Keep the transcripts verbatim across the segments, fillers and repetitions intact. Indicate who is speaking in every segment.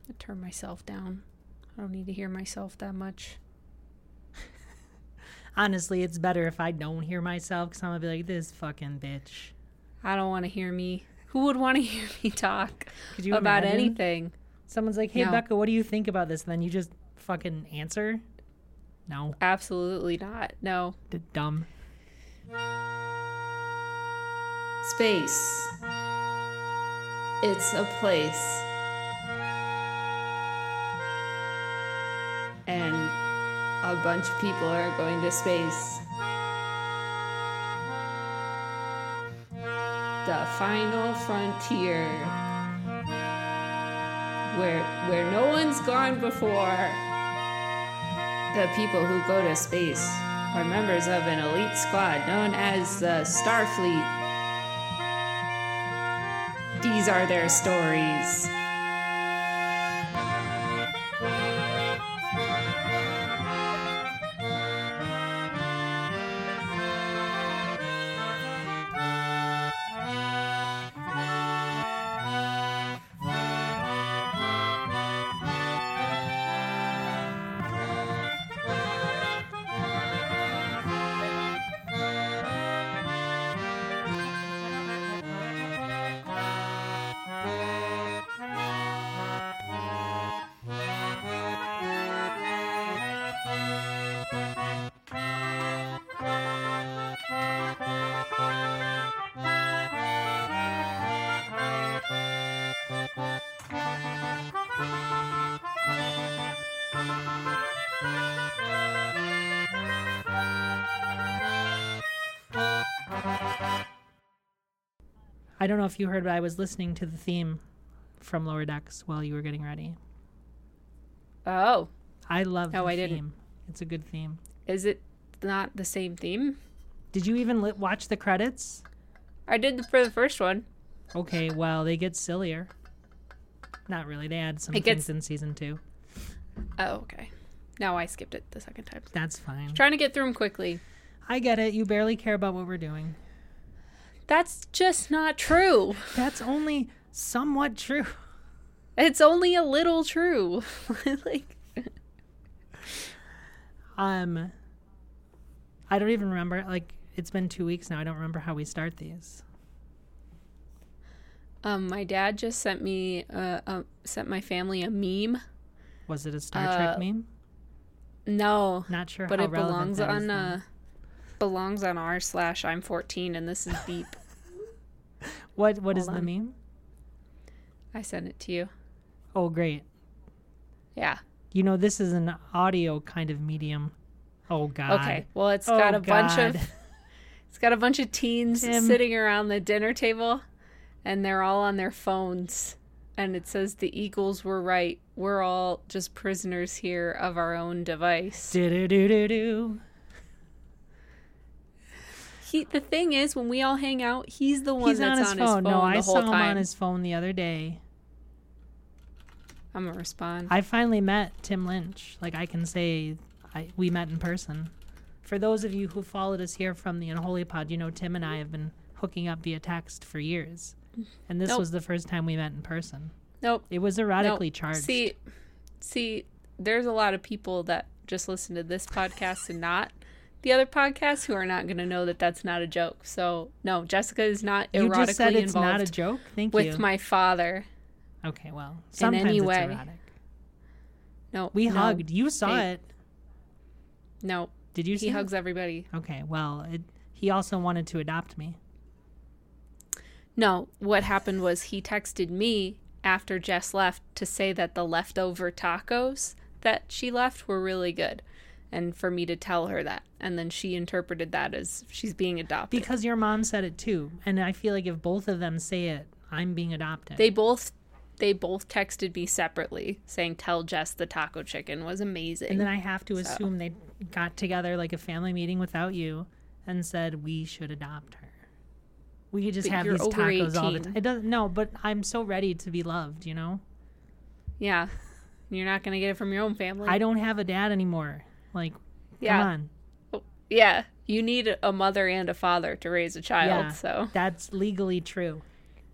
Speaker 1: I turn myself down. I don't need to hear myself that much.
Speaker 2: Honestly, it's better if I don't hear myself because I'm going to be like, this fucking bitch.
Speaker 1: I don't want to hear me. Who would want to hear me talk
Speaker 2: Could you
Speaker 1: about
Speaker 2: imagine?
Speaker 1: anything?
Speaker 2: Someone's like, hey,
Speaker 1: No.
Speaker 2: Becca, what do you think about this? And then you just fucking answer? No.
Speaker 1: Absolutely not. No.
Speaker 2: D- dumb.
Speaker 1: Space. It's a place. And a bunch of people are going to space. The final frontier. Where where no one's gone before. The people who go to space are members of an elite squad known as the Starfleet. These are their stories.
Speaker 2: I don't know if you heard, but I was listening to the theme from Lower Decks while you were getting ready.
Speaker 1: Oh.
Speaker 2: I love
Speaker 1: No,
Speaker 2: the
Speaker 1: I
Speaker 2: theme.
Speaker 1: didn't.
Speaker 2: It's a good theme.
Speaker 1: Is it not the same theme?
Speaker 2: Did you even li- watch the credits?
Speaker 1: I did for the first one.
Speaker 2: Okay, well, they get sillier. Not really. They add some
Speaker 1: It
Speaker 2: things
Speaker 1: gets-
Speaker 2: in season two.
Speaker 1: Oh, okay. No, I skipped it the second time.
Speaker 2: That's fine.
Speaker 1: Trying to get through them quickly.
Speaker 2: I get it. You barely care about what we're doing.
Speaker 1: That's just not true.
Speaker 2: That's only somewhat true.
Speaker 1: It's only a little true. Like,
Speaker 2: um, I don't even remember. Like, it's been two weeks now. I don't remember how we start these.
Speaker 1: um, my dad just sent me, uh, uh, sent my family a meme.
Speaker 2: Was it a Star
Speaker 1: Uh,
Speaker 2: Trek meme?
Speaker 1: No,
Speaker 2: Not sure
Speaker 1: but
Speaker 2: how
Speaker 1: it
Speaker 2: relevant
Speaker 1: belongs
Speaker 2: that is,
Speaker 1: on,
Speaker 2: though.
Speaker 1: uh, belongs on r slash I'm fourteen, and this is beep.
Speaker 2: What What is
Speaker 1: hold
Speaker 2: the
Speaker 1: on.
Speaker 2: meme?
Speaker 1: I sent it to you.
Speaker 2: Oh, great.
Speaker 1: Yeah.
Speaker 2: You know, this is an audio kind of medium. Oh, God.
Speaker 1: Okay. Well, it's
Speaker 2: Oh,
Speaker 1: got a bunch
Speaker 2: God.
Speaker 1: of it's got a bunch of teens
Speaker 2: Tim.
Speaker 1: sitting around the dinner table, and they're all on their phones. And it says the Eagles were right. We're all just prisoners here of our own device.
Speaker 2: Do-do-do-do-do.
Speaker 1: He, the thing is, when we all hang out, he's the one
Speaker 2: He's
Speaker 1: that's
Speaker 2: on his
Speaker 1: on
Speaker 2: phone.
Speaker 1: his phone
Speaker 2: No,
Speaker 1: the
Speaker 2: I
Speaker 1: whole
Speaker 2: saw him
Speaker 1: time.
Speaker 2: on his phone the other day.
Speaker 1: I'm gonna respond.
Speaker 2: I finally met Tim Lynch. Like, I can say I, we met in person. For those of you who followed us here from the Unholy Pod, you know Tim and I have been hooking up via text for years. And this
Speaker 1: Nope.
Speaker 2: was the first time we met in person.
Speaker 1: Nope.
Speaker 2: It was erotically charged.
Speaker 1: See, see, there's a lot of people that just listen to this podcast and not the other podcasts who are not going to know that that's not a joke. So, no, Jessica is not
Speaker 2: you
Speaker 1: erotically
Speaker 2: just said it's
Speaker 1: involved
Speaker 2: not a joke? Thank
Speaker 1: with
Speaker 2: you.
Speaker 1: my father.
Speaker 2: Okay, well, sometimes
Speaker 1: any
Speaker 2: it's
Speaker 1: way.
Speaker 2: erotic.
Speaker 1: No,
Speaker 2: We
Speaker 1: no,
Speaker 2: hugged. You saw
Speaker 1: Hey.
Speaker 2: it.
Speaker 1: No,
Speaker 2: Did you see
Speaker 1: he
Speaker 2: it?
Speaker 1: hugs everybody.
Speaker 2: Okay, well, it, he also wanted to adopt me.
Speaker 1: No, what happened was he texted me after Jess left to say that the leftover tacos that she left were really good, and for me to tell her that. And then she interpreted that as she's being adopted.
Speaker 2: Because your mom said it too. And I feel like if both of them say it, I'm being adopted.
Speaker 1: They both they both texted me separately saying, tell Jess the taco chicken was amazing.
Speaker 2: And then I have to
Speaker 1: So.
Speaker 2: assume they got together like a family meeting without you and said we should adopt her. We could just
Speaker 1: But
Speaker 2: have
Speaker 1: you're
Speaker 2: these
Speaker 1: over
Speaker 2: tacos all the
Speaker 1: eighteen.
Speaker 2: time. It doesn't. No, but I'm so ready to be loved. You know.
Speaker 1: Yeah. You're not going to get it from your own family.
Speaker 2: I don't have a dad anymore. Like,
Speaker 1: Yeah.
Speaker 2: come on.
Speaker 1: Yeah. You need a mother and a father to raise a child,
Speaker 2: Yeah.
Speaker 1: so.
Speaker 2: That's legally true.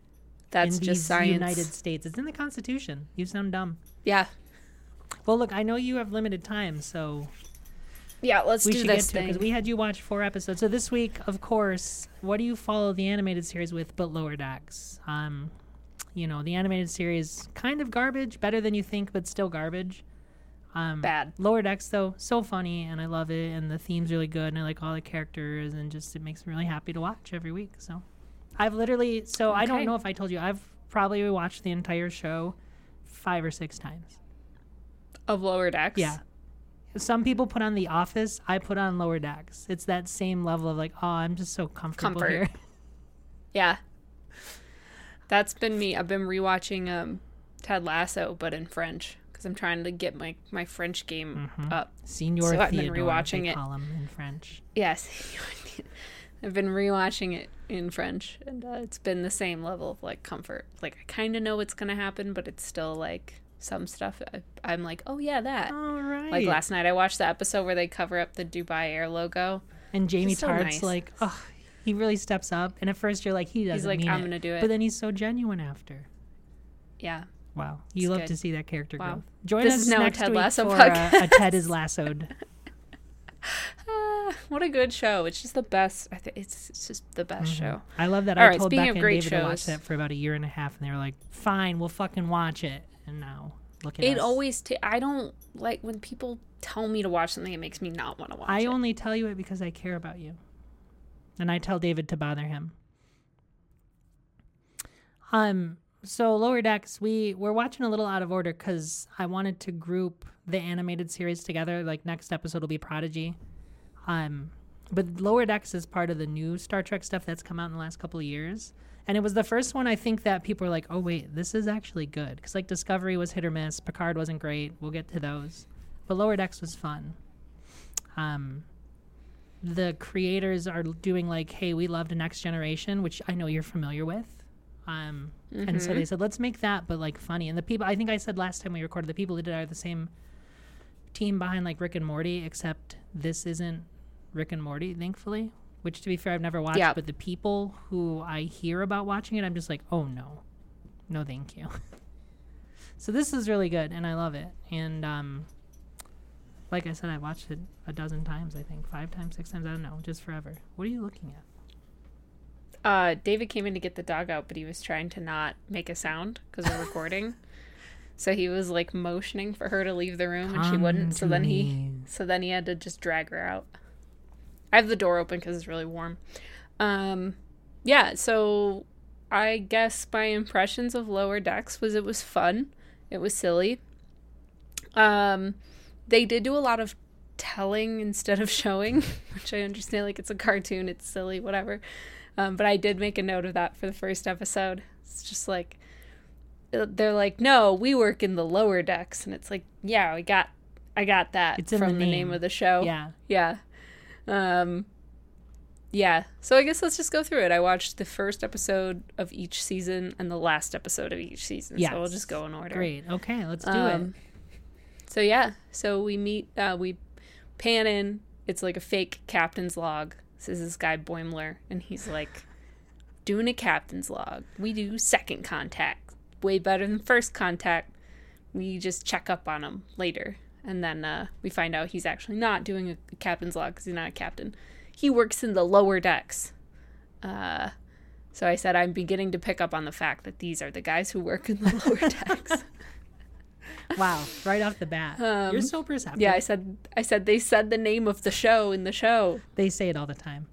Speaker 1: That's
Speaker 2: in
Speaker 1: just
Speaker 2: these
Speaker 1: science.
Speaker 2: United States. It's in the Constitution. You sound dumb.
Speaker 1: Yeah.
Speaker 2: Well, look, I know you have limited time, so
Speaker 1: Yeah, let's
Speaker 2: we
Speaker 1: do
Speaker 2: should
Speaker 1: this
Speaker 2: get to it
Speaker 1: thing.
Speaker 2: because we had you watch four episodes. So this week, of course, what do you follow the animated series with but Lower Decks? Um, you know, the animated series, kind of garbage, better than you think, but still garbage. Um,
Speaker 1: Bad.
Speaker 2: Lower Decks, though, so funny, and I love it, and the theme's really good, and I like all the characters, and just it makes me really happy to watch every week. So I've literally, so I don't
Speaker 1: Okay.
Speaker 2: know if I told you, I've probably watched the entire show five or six times.
Speaker 1: Of Lower Decks?
Speaker 2: Yeah. Some people put on The Office. I put on Lower Decks. It's that same level of like, oh, I'm just so comfortable
Speaker 1: Comfort.
Speaker 2: here.
Speaker 1: Yeah. That's been me. I've been rewatching um, Ted Lasso, but in French, because I'm trying to get my, my French game
Speaker 2: Mhm.
Speaker 1: up.
Speaker 2: Senior
Speaker 1: So I've been
Speaker 2: Theodore,
Speaker 1: rewatching
Speaker 2: they
Speaker 1: it.
Speaker 2: call him in French.
Speaker 1: Yes. I've been rewatching it in French, and uh, it's been the same level of like comfort. Like I kind of know what's gonna happen, but it's still like some stuff. I, I'm like, oh yeah, that.
Speaker 2: All right.
Speaker 1: Like last night, I watched the episode where they cover up the Dubai Air logo.
Speaker 2: And Jamie
Speaker 1: Just so
Speaker 2: Tartt's
Speaker 1: nice.
Speaker 2: like, oh, he really steps up. And at first you're like, he doesn't
Speaker 1: He's like,
Speaker 2: mean
Speaker 1: I'm
Speaker 2: it.
Speaker 1: gonna do it.
Speaker 2: But then he's so genuine after.
Speaker 1: Yeah.
Speaker 2: Wow. You
Speaker 1: It's
Speaker 2: love
Speaker 1: good.
Speaker 2: to see that character
Speaker 1: Wow.
Speaker 2: growth. Join
Speaker 1: This
Speaker 2: us
Speaker 1: is now a
Speaker 2: next
Speaker 1: Ted
Speaker 2: week
Speaker 1: Lasso
Speaker 2: for uh, a
Speaker 1: podcast.
Speaker 2: Ted is Lassoed.
Speaker 1: Ah, what a good show! It's just the best. I think it's, it's just the best
Speaker 2: Mhm.
Speaker 1: show.
Speaker 2: I love that.
Speaker 1: All
Speaker 2: I
Speaker 1: right,
Speaker 2: told
Speaker 1: speaking
Speaker 2: Becca
Speaker 1: of
Speaker 2: and
Speaker 1: great
Speaker 2: David to watch
Speaker 1: shows-
Speaker 2: that for about a year and a half, and they were like, fine, we'll fucking watch it. And now, look at
Speaker 1: It
Speaker 2: us.
Speaker 1: always. T- I don't like when people tell me to watch something. It makes me not want to watch
Speaker 2: I
Speaker 1: it.
Speaker 2: only tell you it because I care about you. And I tell David to bother him. Um, so Lower Decks, we, we're watching a little out of order because I wanted to group the animated series together. Like next episode will be Prodigy. Um, but Lower Decks is part of the new Star Trek stuff that's come out in the last couple of years. And it was the first one I think that people were like, oh, wait, this is actually good. Because like Discovery was hit or miss. Picard wasn't great. We'll get to those. But Lower Decks was fun. Um, the creators are doing like, hey, we loved Next Generation, which I know you're familiar with. Um, And so
Speaker 1: Mhm.
Speaker 2: they said, let's make that, but like funny. And the people, I think I said last time we recorded, the people who did it are the same team behind like Rick and Morty, except this isn't Rick and Morty, thankfully. Which, to be fair, I've never watched.
Speaker 1: Yeah.
Speaker 2: But the people who I hear about watching it, I'm just like, oh no, no, thank you. So this is really good, and I love it. And um, like I said, I watched it a dozen times. I think five times, six times. I don't know, just forever. What are you looking at?
Speaker 1: Uh, David came in to get the dog out, but he was trying to not make a sound because we're recording. So he was like motioning for her to leave the room, and she
Speaker 2: Come
Speaker 1: wouldn't. So
Speaker 2: to
Speaker 1: then he,
Speaker 2: me.
Speaker 1: so then he had to just drag her out. I have the door open because it's really warm. Um, yeah. So I guess my impressions of Lower Decks was it was fun. It was silly. Um, they did do a lot of telling instead of showing, which I understand. Like it's a cartoon, it's silly, whatever. Um, but I did make a note of that for the first episode. It's just like, they're like, no, we work in the lower decks. And it's like, yeah, we got, I got that
Speaker 2: It's in
Speaker 1: from
Speaker 2: the
Speaker 1: the,
Speaker 2: name.
Speaker 1: name of the show.
Speaker 2: Yeah.
Speaker 1: Yeah. Um, yeah. So I guess let's just go through it. I watched the first episode of each season and the last episode of each season.
Speaker 2: Yes.
Speaker 1: So we'll just go in order.
Speaker 2: Great. Okay, let's do it.
Speaker 1: Um, So yeah, so we meet, uh, we pan in. It's like a fake captain's log. This is this guy Boimler, and he's like doing a captain's log. We do second contact, way better than first contact. We just check up on him later, and then uh, we find out he's actually not doing a, a captain's log because he's not a captain. He works in the lower decks. Uh, so I said I'm beginning to pick up on the fact that these are the guys who work in the lower decks.
Speaker 2: Wow, right off the bat.
Speaker 1: Um,
Speaker 2: You're so perceptive.
Speaker 1: Yeah, I said I said they said the name of the show in the show.
Speaker 2: They say it all the time.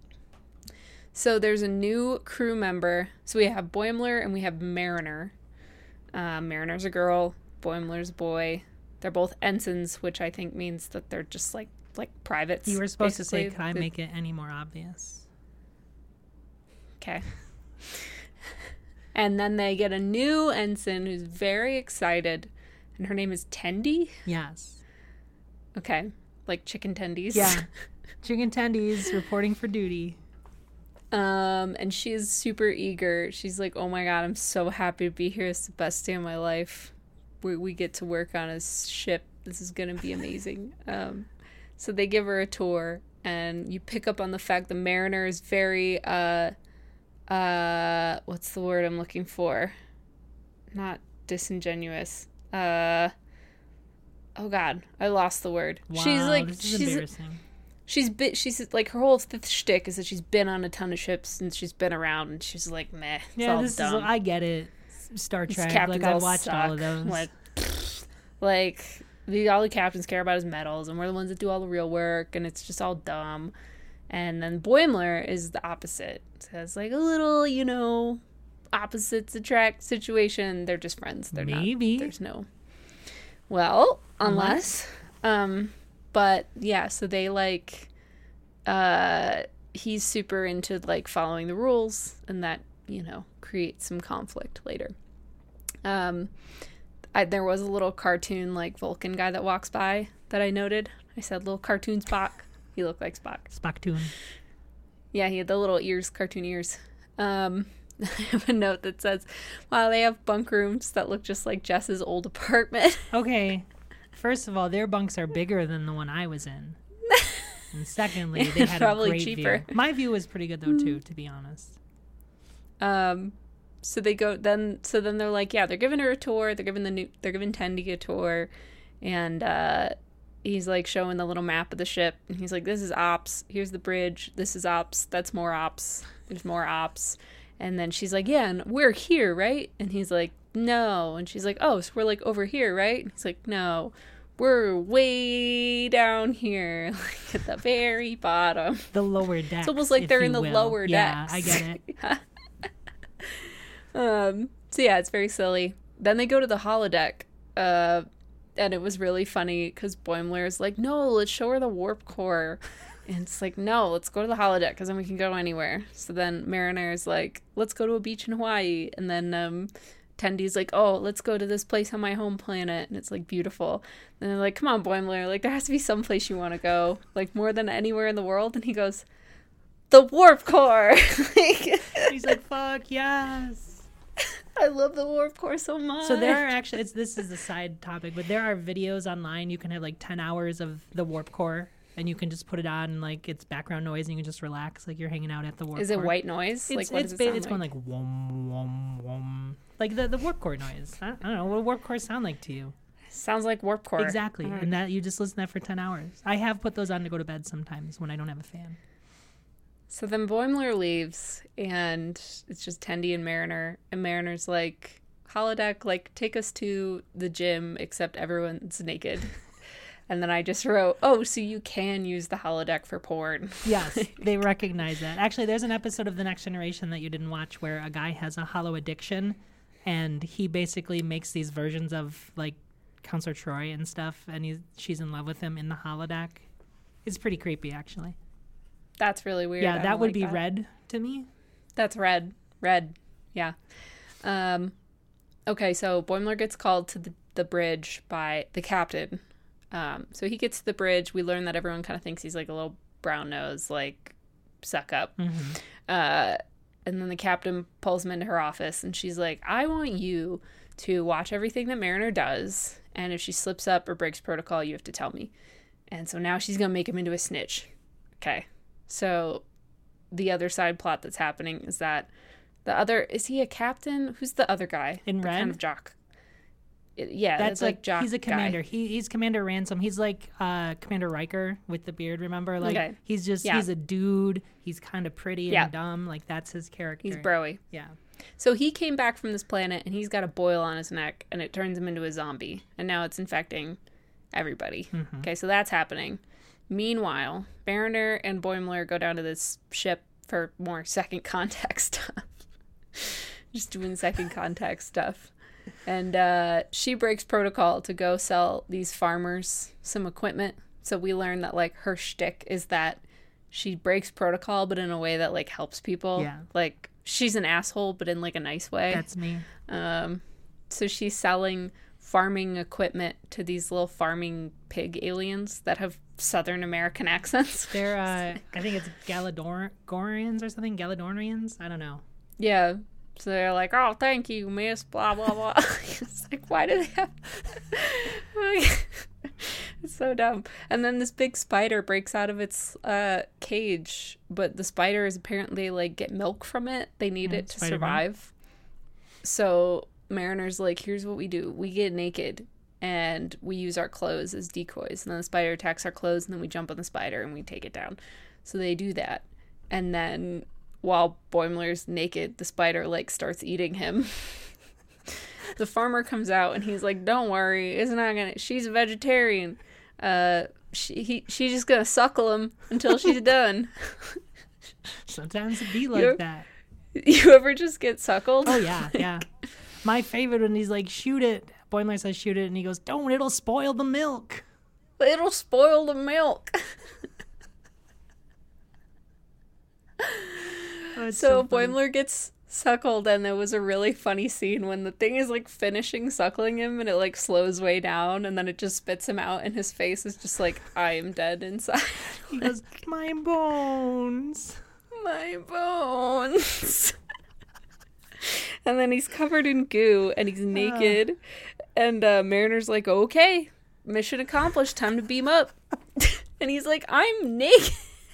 Speaker 1: So there's a new crew member. So we have Boimler and we have Mariner. Uh, Mariner's a girl, Boimler's a boy. They're both ensigns, which I think means that they're just like like privates.
Speaker 2: You were supposed
Speaker 1: basically.
Speaker 2: to say, could I
Speaker 1: They-
Speaker 2: make it any more obvious?
Speaker 1: Okay. And then they get a new ensign who's very excited, and her name is Tendi.
Speaker 2: Yes.
Speaker 1: Okay, like chicken tendies.
Speaker 2: Yeah. Chicken tendies reporting for duty.
Speaker 1: Um, and she's super eager. She's like, "Oh my god, I'm so happy to be here. It's the best day of my life. We we get to work on a ship. This is gonna be amazing." Um, so they give her a tour, and you pick up on the fact the Mariner is very uh, uh, what's the word I'm looking for? not disingenuous. Uh, oh God, I lost the word.
Speaker 2: Wow,
Speaker 1: she's like,
Speaker 2: this is
Speaker 1: she's,
Speaker 2: embarrassing.
Speaker 1: she's bit, she's like, her whole th- shtick is that she's been on a ton of ships and she's been around and she's like, meh, it's
Speaker 2: Yeah,
Speaker 1: all
Speaker 2: this
Speaker 1: dumb.
Speaker 2: is. I get it. Star
Speaker 1: These
Speaker 2: Trek.
Speaker 1: captains
Speaker 2: Like I
Speaker 1: all
Speaker 2: watched
Speaker 1: suck.
Speaker 2: all of those.
Speaker 1: Like, like the, all the captains care about is medals, and we're the ones that do all the real work, and it's just all dumb. And then Boimler is the opposite. So it's like a little, you know, opposites attract situation. They're just friends. They're
Speaker 2: Maybe.
Speaker 1: not. There's no. Well, unless, um, but yeah. So they like, uh, he's super into like following the rules, and that, you know, creates some conflict later. Um, I, there was a little cartoon like Vulcan guy that walks by that I noted. I said little cartoon Spock. He looked like Spock.
Speaker 2: Spocktoon.
Speaker 1: Yeah, he had the little ears, cartoon ears. Um, I have a note that says, wow, they have bunk rooms that look just like Jess's old apartment.
Speaker 2: Okay. First of all, their bunks are bigger than the one I was in. And secondly, they had
Speaker 1: Probably
Speaker 2: a great
Speaker 1: cheaper.
Speaker 2: view. My view was pretty good though too, to be honest.
Speaker 1: Um, so they go then. So then they're like, yeah, they're giving her a tour. They're giving the new. They're giving Tendi a tour, and uh, he's like showing the little map of the ship. And he's like, this is ops. Here's the bridge. This is ops. That's more ops. There's more ops. And then she's like, yeah, and we're here, right? And he's like, no. And she's like, oh, so we're like over here, right? And he's like, no, we're way down here, like at the very bottom.
Speaker 2: The lower decks.
Speaker 1: It's almost like
Speaker 2: if
Speaker 1: they're
Speaker 2: you
Speaker 1: in the
Speaker 2: will.
Speaker 1: lower
Speaker 2: yeah,
Speaker 1: decks.
Speaker 2: I get it.
Speaker 1: Yeah. Um, so yeah, it's very silly. Then they go to the holodeck, uh, and it was really funny because Boimler is like, no, let's show her the warp core. And it's like, no, let's go to the holodeck because then we can go anywhere. So then Mariner is like, let's go to a beach in Hawaii. And then um, Tendi's like, oh, let's go to this place on my home planet. And it's like beautiful. And they're like, come on, Boimler, like there has to be some place you want to go, like more than anywhere in the world. And he goes, the warp core. Like,
Speaker 2: He's like, fuck yes.
Speaker 1: I love the warp core so much.
Speaker 2: So there are actually, it's, this is a side topic, but there are videos online. You can have like ten hours of the warp core, and you can just put it on, and like it's background noise, and you can just relax, like you're hanging out at the warp
Speaker 1: Is
Speaker 2: core.
Speaker 1: it white noise?
Speaker 2: It's,
Speaker 1: Like what
Speaker 2: it's,
Speaker 1: does it sound
Speaker 2: it's going
Speaker 1: like?
Speaker 2: like wom, wom, wom. Like the, the warp core noise. I, I don't know. What do warp cores sound like to you?
Speaker 1: Sounds like warp core.
Speaker 2: Exactly.
Speaker 1: Alright.
Speaker 2: And that you just listen to that for ten hours. I have put those on to go to bed sometimes when I don't have a fan.
Speaker 1: So then Boimler leaves, and it's just Tendi and Mariner. And Mariner's like, holodeck, like, take us to the gym, except everyone's naked. And then I just wrote, oh, so you can use the holodeck for porn.
Speaker 2: Yes, they recognize that. Actually, there's an episode of The Next Generation that you didn't watch where a guy has a holo addiction, and he basically makes these versions of, like, Counselor Troy and stuff, and he's, she's in love with him in the holodeck. It's pretty creepy, actually.
Speaker 1: That's really weird.
Speaker 2: Yeah,
Speaker 1: I
Speaker 2: that
Speaker 1: don't
Speaker 2: would
Speaker 1: like
Speaker 2: be
Speaker 1: that.
Speaker 2: red to me.
Speaker 1: That's red. Red. Yeah. Um, okay, so Boimler gets called to the, the bridge by the captain. Um, so he gets to the bridge. We learn that everyone kind of thinks he's like a little brown nose, like, suck up.
Speaker 2: Mm-hmm.
Speaker 1: Uh, and then the captain pulls him into her office, and she's like, I want you to watch everything that Mariner does, and if she slips up or breaks protocol, you have to tell me. And so now she's going to make him into a snitch. Okay. So the other side plot that's happening is that the other, is he a captain? Who's the other guy?
Speaker 2: In
Speaker 1: The
Speaker 2: red?
Speaker 1: kind of jock. It- yeah,
Speaker 2: That's
Speaker 1: that's like,
Speaker 2: like,
Speaker 1: jock
Speaker 2: he's a
Speaker 1: guy.
Speaker 2: commander. He he's Commander Ransom. He's like uh, Commander Riker with the beard. Remember, like
Speaker 1: Okay.
Speaker 2: he's just
Speaker 1: Yeah.
Speaker 2: he's a dude. He's kind of pretty and
Speaker 1: Yeah.
Speaker 2: dumb. Like that's his character.
Speaker 1: He's broy.
Speaker 2: Yeah.
Speaker 1: So he came back from this planet, and he's got a boil on his neck, and it turns him into a zombie. And now it's infecting everybody.
Speaker 2: Mm-hmm.
Speaker 1: Okay, so that's happening. Meanwhile, Mariner and Boimler go down to this ship for more second contact stuff. Just doing second contact stuff. And uh, she breaks protocol to go sell these farmers some equipment. So we learn that, like, her shtick is that she breaks protocol, but in a way that, like, helps people.
Speaker 2: Yeah.
Speaker 1: Like, she's an asshole, but in, like, a nice way.
Speaker 2: That's me.
Speaker 1: Um, so she's selling farming equipment to these little farming pig aliens that have Southern American accents.
Speaker 2: They're uh, I think it's Galadorians or something. Galadorians. I don't know.
Speaker 1: Yeah. So they're like, oh, thank you, miss, blah, blah, blah. It's like, why do they have... Like, it's so dumb. And then this big spider breaks out of its uh, cage, but the spiders apparently, like, get milk from it. They need
Speaker 2: Mm,
Speaker 1: it to
Speaker 2: spider milk.
Speaker 1: survive. So Mariner's like, here's what we do. We get naked and we use our clothes as decoys. And then the spider attacks our clothes and then we jump on the spider and we take it down. So they do that. And then while Boimler's naked, the spider like starts eating him. The farmer comes out and he's like, don't worry, it's not gonna, she's a vegetarian. Uh, she, he, she's just gonna suckle him until she's done.
Speaker 2: Sometimes it be like
Speaker 1: you,
Speaker 2: that.
Speaker 1: You ever just get suckled?
Speaker 2: Oh, yeah, yeah. My favorite when he's like, shoot it. Boimler says, shoot it. And he goes, don't, it'll spoil the milk.
Speaker 1: It'll spoil the milk.
Speaker 2: Oh, so
Speaker 1: so
Speaker 2: funny.
Speaker 1: Boimler gets suckled, and there was a really funny scene when the thing is like finishing suckling him and it like slows way down and then it just spits him out and his face is just like, I am dead inside.
Speaker 2: He goes, my bones.
Speaker 1: My bones. And then he's covered in goo and he's naked. Uh. And uh, Mariner's like, okay, mission accomplished. Time to beam up. And he's like, I'm naked.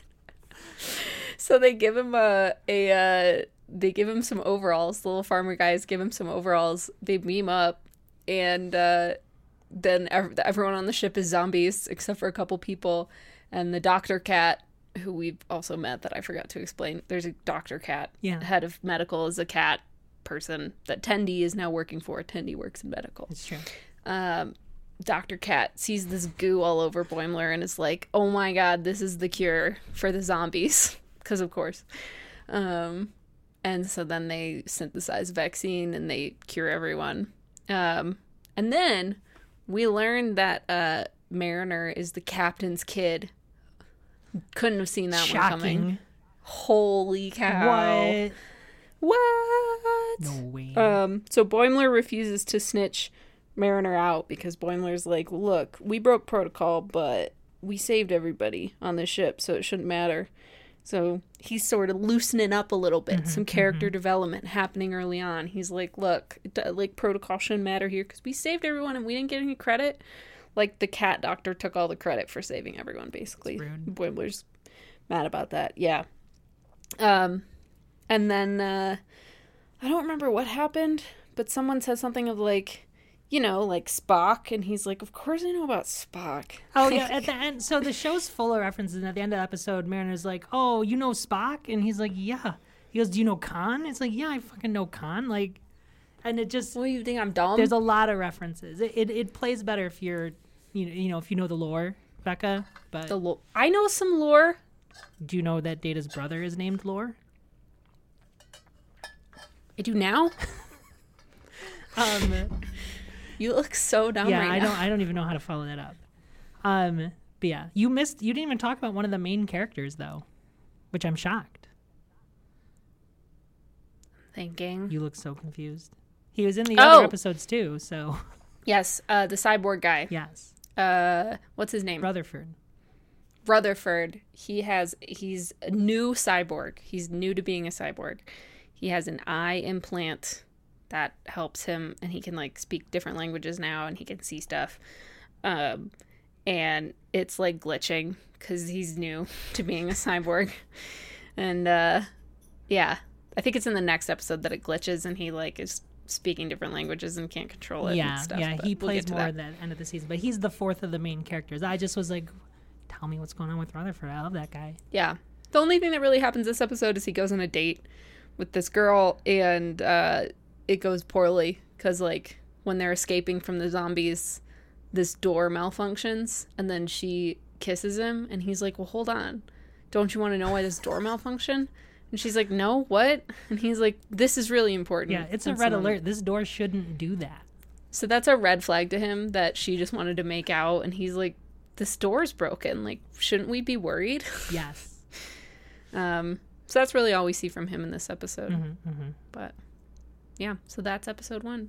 Speaker 1: So they give him a, a uh, they give him some overalls. The little farmer guys give him some overalls. They beam up. And uh, then ev- everyone on the ship is zombies except for a couple people. And the Doctor Cat, who we've also met that I forgot to explain. There's a Doctor Cat.
Speaker 2: Yeah.
Speaker 1: Head of medical is a cat person that Tendi is now working for. Tendi works in medical.
Speaker 2: It's true.
Speaker 1: Um, Doctor Cat sees this goo all over Boimler and is like, oh my god, this is the cure for the zombies. Because of course. Um, and so then they synthesize vaccine and they cure everyone. Um, and then we learn that uh, Mariner is the captain's kid. Couldn't have seen that
Speaker 2: Shocking.
Speaker 1: one coming. Holy cow.
Speaker 2: What?
Speaker 1: What?
Speaker 2: No way.
Speaker 1: Um, so Boimler refuses to snitch Mariner out because Boimler's like, look, we broke protocol, but we saved everybody on the ship, so it shouldn't matter. So he's sort of loosening up a little bit. Mm-hmm, Some character mm-hmm. development happening early on. He's like, look, like protocol shouldn't matter here because we saved everyone and we didn't get any credit. Like the cat doctor took all the credit for saving everyone, basically. Boimler's mad about that. Yeah. Um, and then uh, I don't remember what happened, but someone said something of like, you know, like Spock, and he's like, of course I know about Spock.
Speaker 2: Oh, yeah, at the end, so the show's full of references, and at the end of the episode, Mariner's like, oh, you know Spock? And he's like, yeah. He goes, do you know Khan? It's like, yeah, I fucking know Khan. Like, and it just...
Speaker 1: What do you think, I'm dumb?
Speaker 2: There's a lot of references. It it, it plays better if you're, you know, you know, if you know the lore, Becca, but...
Speaker 1: The lore. I know some lore.
Speaker 2: Do you know that Data's brother is named Lore?
Speaker 1: I do now?
Speaker 2: um...
Speaker 1: You look so dumb
Speaker 2: yeah,
Speaker 1: right now.
Speaker 2: I don't I don't even know how to follow that up. Um, but yeah, you missed you didn't even talk about one of the main characters though, which I'm shocked.
Speaker 1: Thinking.
Speaker 2: You look so confused. He was in the
Speaker 1: oh.
Speaker 2: other episodes too, so
Speaker 1: yes, uh, the cyborg guy.
Speaker 2: Yes.
Speaker 1: Uh, what's his name?
Speaker 2: Rutherford.
Speaker 1: Rutherford. He has he's a new cyborg. He's new to being a cyborg. He has an eye implant that helps him, and he can like speak different languages now, and he can see stuff. Um, and it's like glitching because he's new to being a cyborg. And uh, yeah, I think it's in the next episode that it glitches, and he like is speaking different languages and can't control it.
Speaker 2: Yeah,
Speaker 1: and stuff,
Speaker 2: yeah, he
Speaker 1: we'll
Speaker 2: plays more
Speaker 1: that.
Speaker 2: at the end of the season, but he's the fourth of the main characters. I just was like, tell me what's going on with Rutherford. I love that guy.
Speaker 1: Yeah, the only thing that really happens this episode is he goes on a date with this girl, and uh, it goes poorly because like when they're escaping from the zombies, this door malfunctions, and then she kisses him, and he's like, well, hold on, don't you want to know why this door malfunctioned? And she's like, no, what? And he's like, this is really important.
Speaker 2: Yeah, it's
Speaker 1: and
Speaker 2: a red
Speaker 1: so,
Speaker 2: alert. This door shouldn't do that.
Speaker 1: So that's a red flag to him that she just wanted to make out, and he's like, this door's broken, like, shouldn't we be worried?
Speaker 2: Yes.
Speaker 1: um so that's really all we see from him in this episode.
Speaker 2: Mm-hmm, mm-hmm.
Speaker 1: But yeah, so that's episode one.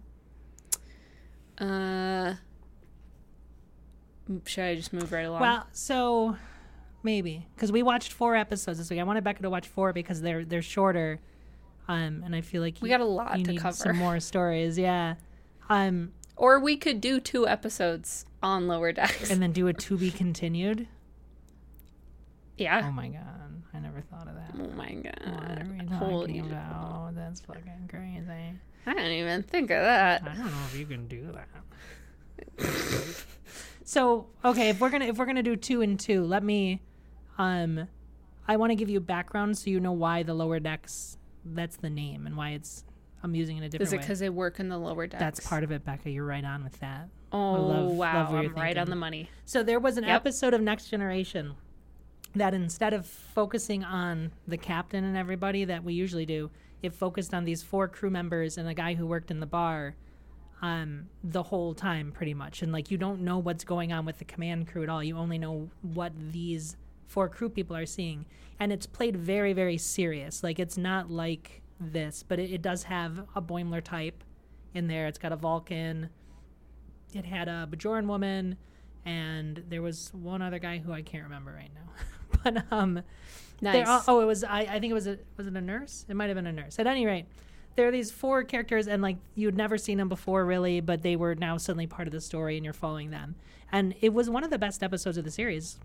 Speaker 1: Uh, should I just move right along?
Speaker 2: Well, so maybe because we watched four episodes this week. I wanted Becca to watch four because they're they're shorter, um, and I feel like
Speaker 1: we
Speaker 2: you,
Speaker 1: got a lot
Speaker 2: you
Speaker 1: to
Speaker 2: need
Speaker 1: cover.
Speaker 2: Some more stories, yeah. Um,
Speaker 1: or we could do two episodes on Lower Decks
Speaker 2: and then do a to be continued.
Speaker 1: Yeah.
Speaker 2: Oh my god, I never thought of that.
Speaker 1: Oh my god.
Speaker 2: What are we
Speaker 1: Holy
Speaker 2: talking about? That's fucking crazy.
Speaker 1: I didn't even think of that.
Speaker 2: I don't know if you can do that. So, okay, if we're gonna if we're gonna do two and two, let me, um, I want to give you background so you know why the lower decks. That's the name and why it's. I'm using it a different
Speaker 1: Is it
Speaker 2: way.
Speaker 1: because they work in the lower decks?
Speaker 2: That's part of it, Becca. You're right on with that.
Speaker 1: Oh
Speaker 2: love,
Speaker 1: wow,
Speaker 2: love where you're
Speaker 1: I'm right
Speaker 2: thinking.
Speaker 1: on the money.
Speaker 2: So there was an
Speaker 1: Yep.
Speaker 2: episode of Next Generation that instead of focusing on the captain and everybody that we usually do, it focused on these four crew members and a guy who worked in the bar um, the whole time pretty much. And like you don't know what's going on with the command crew at all. You only know what these four crew people are seeing. And it's played very, very serious. Like it's not like this, but it, it does have a Boimler type in there. It's got a Vulcan. It had a Bajoran woman, and there was one other guy who I can't remember right now. but um,
Speaker 1: Nice.
Speaker 2: all, oh, it was I, I think it was a was it a nurse? It might have been a nurse. At any rate, there are these four characters, and like you'd never seen them before, really, but they were now suddenly part of the story, and you're following them. And it was one of the best episodes of the series.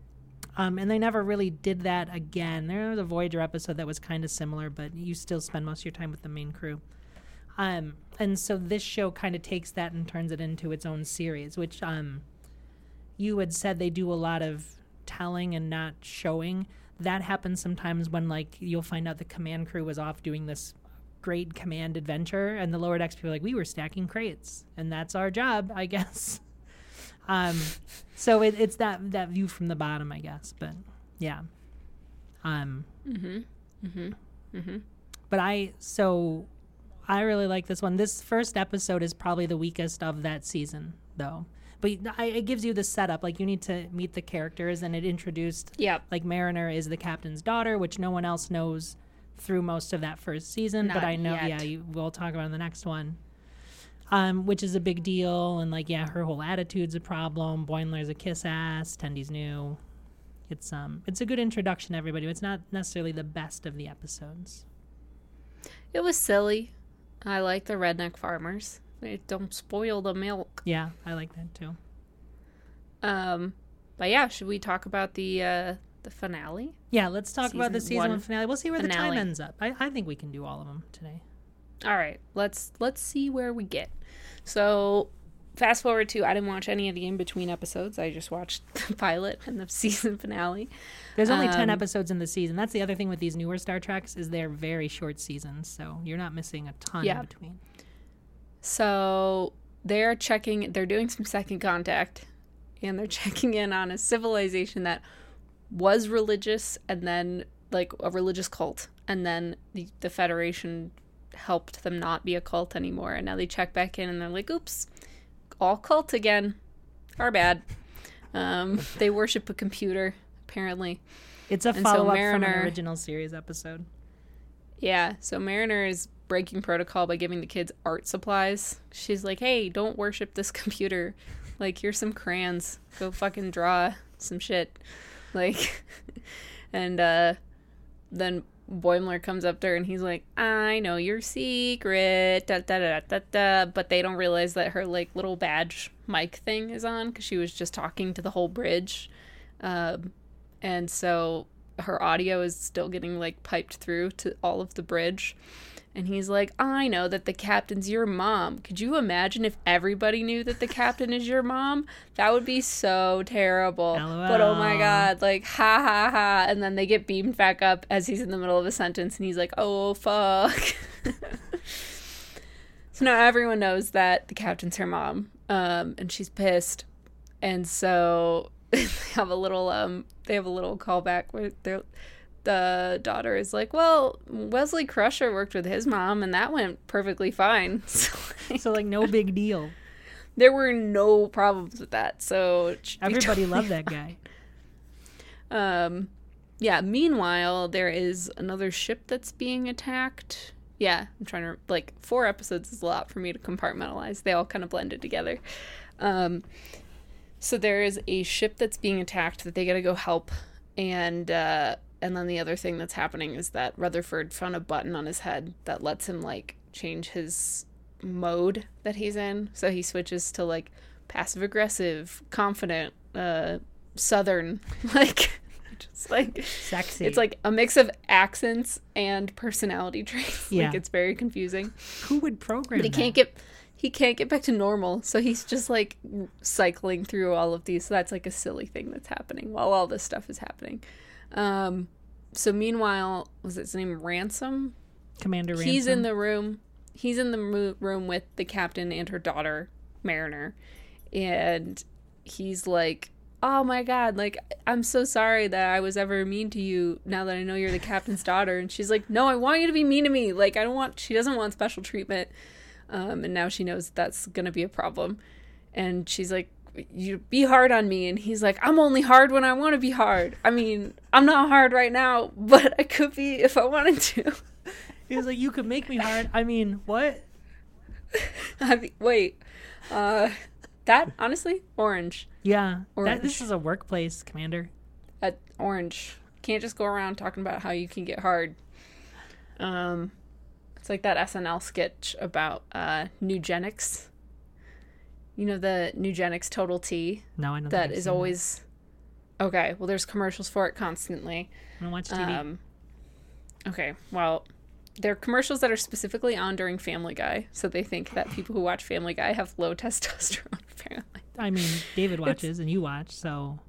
Speaker 2: Um, and they never really did that again. There was a Voyager episode that was kind of similar, but you still spend most of your time with the main crew. Um, and so this show kind of takes that and turns it into its own series, which um, you had said they do a lot of telling and not showing. That happens sometimes when, like, you'll find out the command crew was off doing this great command adventure, and the lower decks people are like, we were stacking crates, and that's our job, I guess. um, so it, it's that that view from the bottom, I guess. But yeah. Um.
Speaker 1: Mm-hmm. Mm-hmm. Mm-hmm.
Speaker 2: But I so. I really like this one. This first episode is probably the weakest of that season, though. But I, it gives you the setup. Like, you need to meet the characters, and it introduced,
Speaker 1: Yep.
Speaker 2: like, Mariner is the captain's daughter, which no one else knows through most of that first season.
Speaker 1: Not
Speaker 2: but I know,
Speaker 1: yet.
Speaker 2: yeah, you, we'll talk about it in the next one, um, which is a big deal. And, like, yeah, her whole attitude's a problem. Boimler's a kiss-ass. Tendy's new. It's um, it's a good introduction to everybody. But it's not necessarily the best of the episodes.
Speaker 1: It was silly. I like the redneck farmers. They don't spoil the milk.
Speaker 2: Yeah, I like that, too.
Speaker 1: Um, but yeah, should we talk about the uh, the finale?
Speaker 2: Yeah, let's talk about the
Speaker 1: Season
Speaker 2: season
Speaker 1: one
Speaker 2: one finale. We'll see where the time
Speaker 1: finale.
Speaker 2: ends up. I, I think we can do all of them today.
Speaker 1: All right, let's let's see where we get. So, fast forward to I didn't watch any of the in between episodes. I just watched the pilot and the season finale.
Speaker 2: There's only ten
Speaker 1: Um,
Speaker 2: episodes in the season. That's the other thing with these newer Star Treks is they're very short seasons, so you're not missing a ton
Speaker 1: Yeah.
Speaker 2: in between.
Speaker 1: So they're checking. They're doing some second contact, and they're checking in on a civilization that was religious, and then like a religious cult, and then the, the Federation helped them not be a cult anymore. And now they check back in, and they're like, "Oops, all cult again. Our bad." Um, they worship a computer, apparently.
Speaker 2: It's a
Speaker 1: And so
Speaker 2: follow-up from an
Speaker 1: Mariner-
Speaker 2: original series episode.
Speaker 1: Yeah, so Mariner is breaking protocol by giving the kids art supplies. She's like, hey, don't worship this computer. Like, here's some crayons. Go fucking draw some shit. Like, and uh, then Boimler comes up to her and he's like, I know your secret. Da, da, da, da, da. But they don't realize that her, like, little badge mic thing is on because she was just talking to the whole bridge. Um, and so her audio is still getting, like, piped through to all of the bridge. And he's like, I know that the captain's your mom. Could you imagine if everybody knew that the captain is your mom? That would be so terrible.
Speaker 2: LOL.
Speaker 1: But oh my God, like, ha ha ha. And then they get beamed back up as he's in the middle of a sentence and he's like, oh fuck. So now everyone knows that the captain's her mom. Um, and she's pissed. And so they have a little, um, they have a little callback where they're, the daughter is like, well, Wesley Crusher worked with his mom and that went perfectly fine. So, like,
Speaker 2: So, like, no big deal.
Speaker 1: there were no problems with that. So it should be
Speaker 2: Everybody
Speaker 1: totally
Speaker 2: loved that guy.
Speaker 1: Um, yeah, meanwhile, there is another ship that's being attacked. Yeah, I'm trying to, like, four episodes is a lot for me to compartmentalize. They all kind of blended together. Um, so there is a ship that's being attacked that they gotta go help. And, uh, and then the other thing that's happening is that Rutherford found a button on his head that lets him, like, change his mode that he's in. So he switches to, like, passive-aggressive, confident, uh, southern, like, Just like
Speaker 2: Sexy.
Speaker 1: It's like a mix of accents and personality traits.
Speaker 2: Yeah.
Speaker 1: Like it's very confusing.
Speaker 2: Who would program
Speaker 1: But he
Speaker 2: that?
Speaker 1: can't get he can't get back to normal, so he's just like cycling through all of these. So that's like a silly thing that's happening while all this stuff is happening. Um, so meanwhile, was his name Ransom?
Speaker 2: Commander Ransom.
Speaker 1: He's in the room. He's in the mo- room with the captain and her daughter, Mariner, and he's like, "Oh my God, like I'm so sorry that I was ever mean to you. Now that I know you're the captain's daughter," and she's like, "No, I want you to be mean to me. Like I don't want." She doesn't want special treatment. Um, and now she knows that that's going to be a problem. And she's like, "You be hard on me." And he's like, "I'm only hard when I want to be hard. I mean, I'm not hard right now, but I could be if I wanted to."
Speaker 2: He was like, "You could make me hard." I mean, what?
Speaker 1: I mean, wait. Uh, that, honestly, orange.
Speaker 2: Yeah. That,
Speaker 1: Orange.
Speaker 2: this is a workplace, Commander.
Speaker 1: At orange. Can't just go around talking about how you can get hard. Um... It's like that S N L sketch about uh, Nugenics. You know the Nugenics Total T?
Speaker 2: No, I know
Speaker 1: That is always... That. Okay, well, there's commercials for it constantly.
Speaker 2: I don't watch T V.
Speaker 1: Um, okay, well, they're commercials that are specifically on during Family Guy, so they think that people who watch Family Guy have low testosterone, apparently.
Speaker 2: I mean, David watches and you watch, so...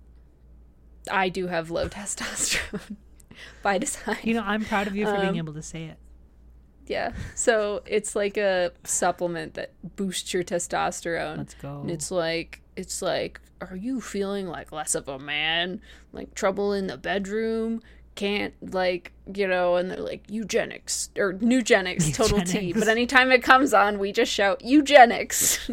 Speaker 1: I do have low testosterone by design.
Speaker 2: You know, I'm proud of you for
Speaker 1: Um,
Speaker 2: being able to say it.
Speaker 1: Yeah, so it's like a supplement that boosts your testosterone.
Speaker 2: Let's go.
Speaker 1: And it's like, it's like, are you feeling like less of a man? Like trouble in the bedroom? Can't, like, you know, and they're like, eugenics, or Nugenics, Total T.
Speaker 2: Eugenics.
Speaker 1: But anytime it comes on, we just shout, eugenics.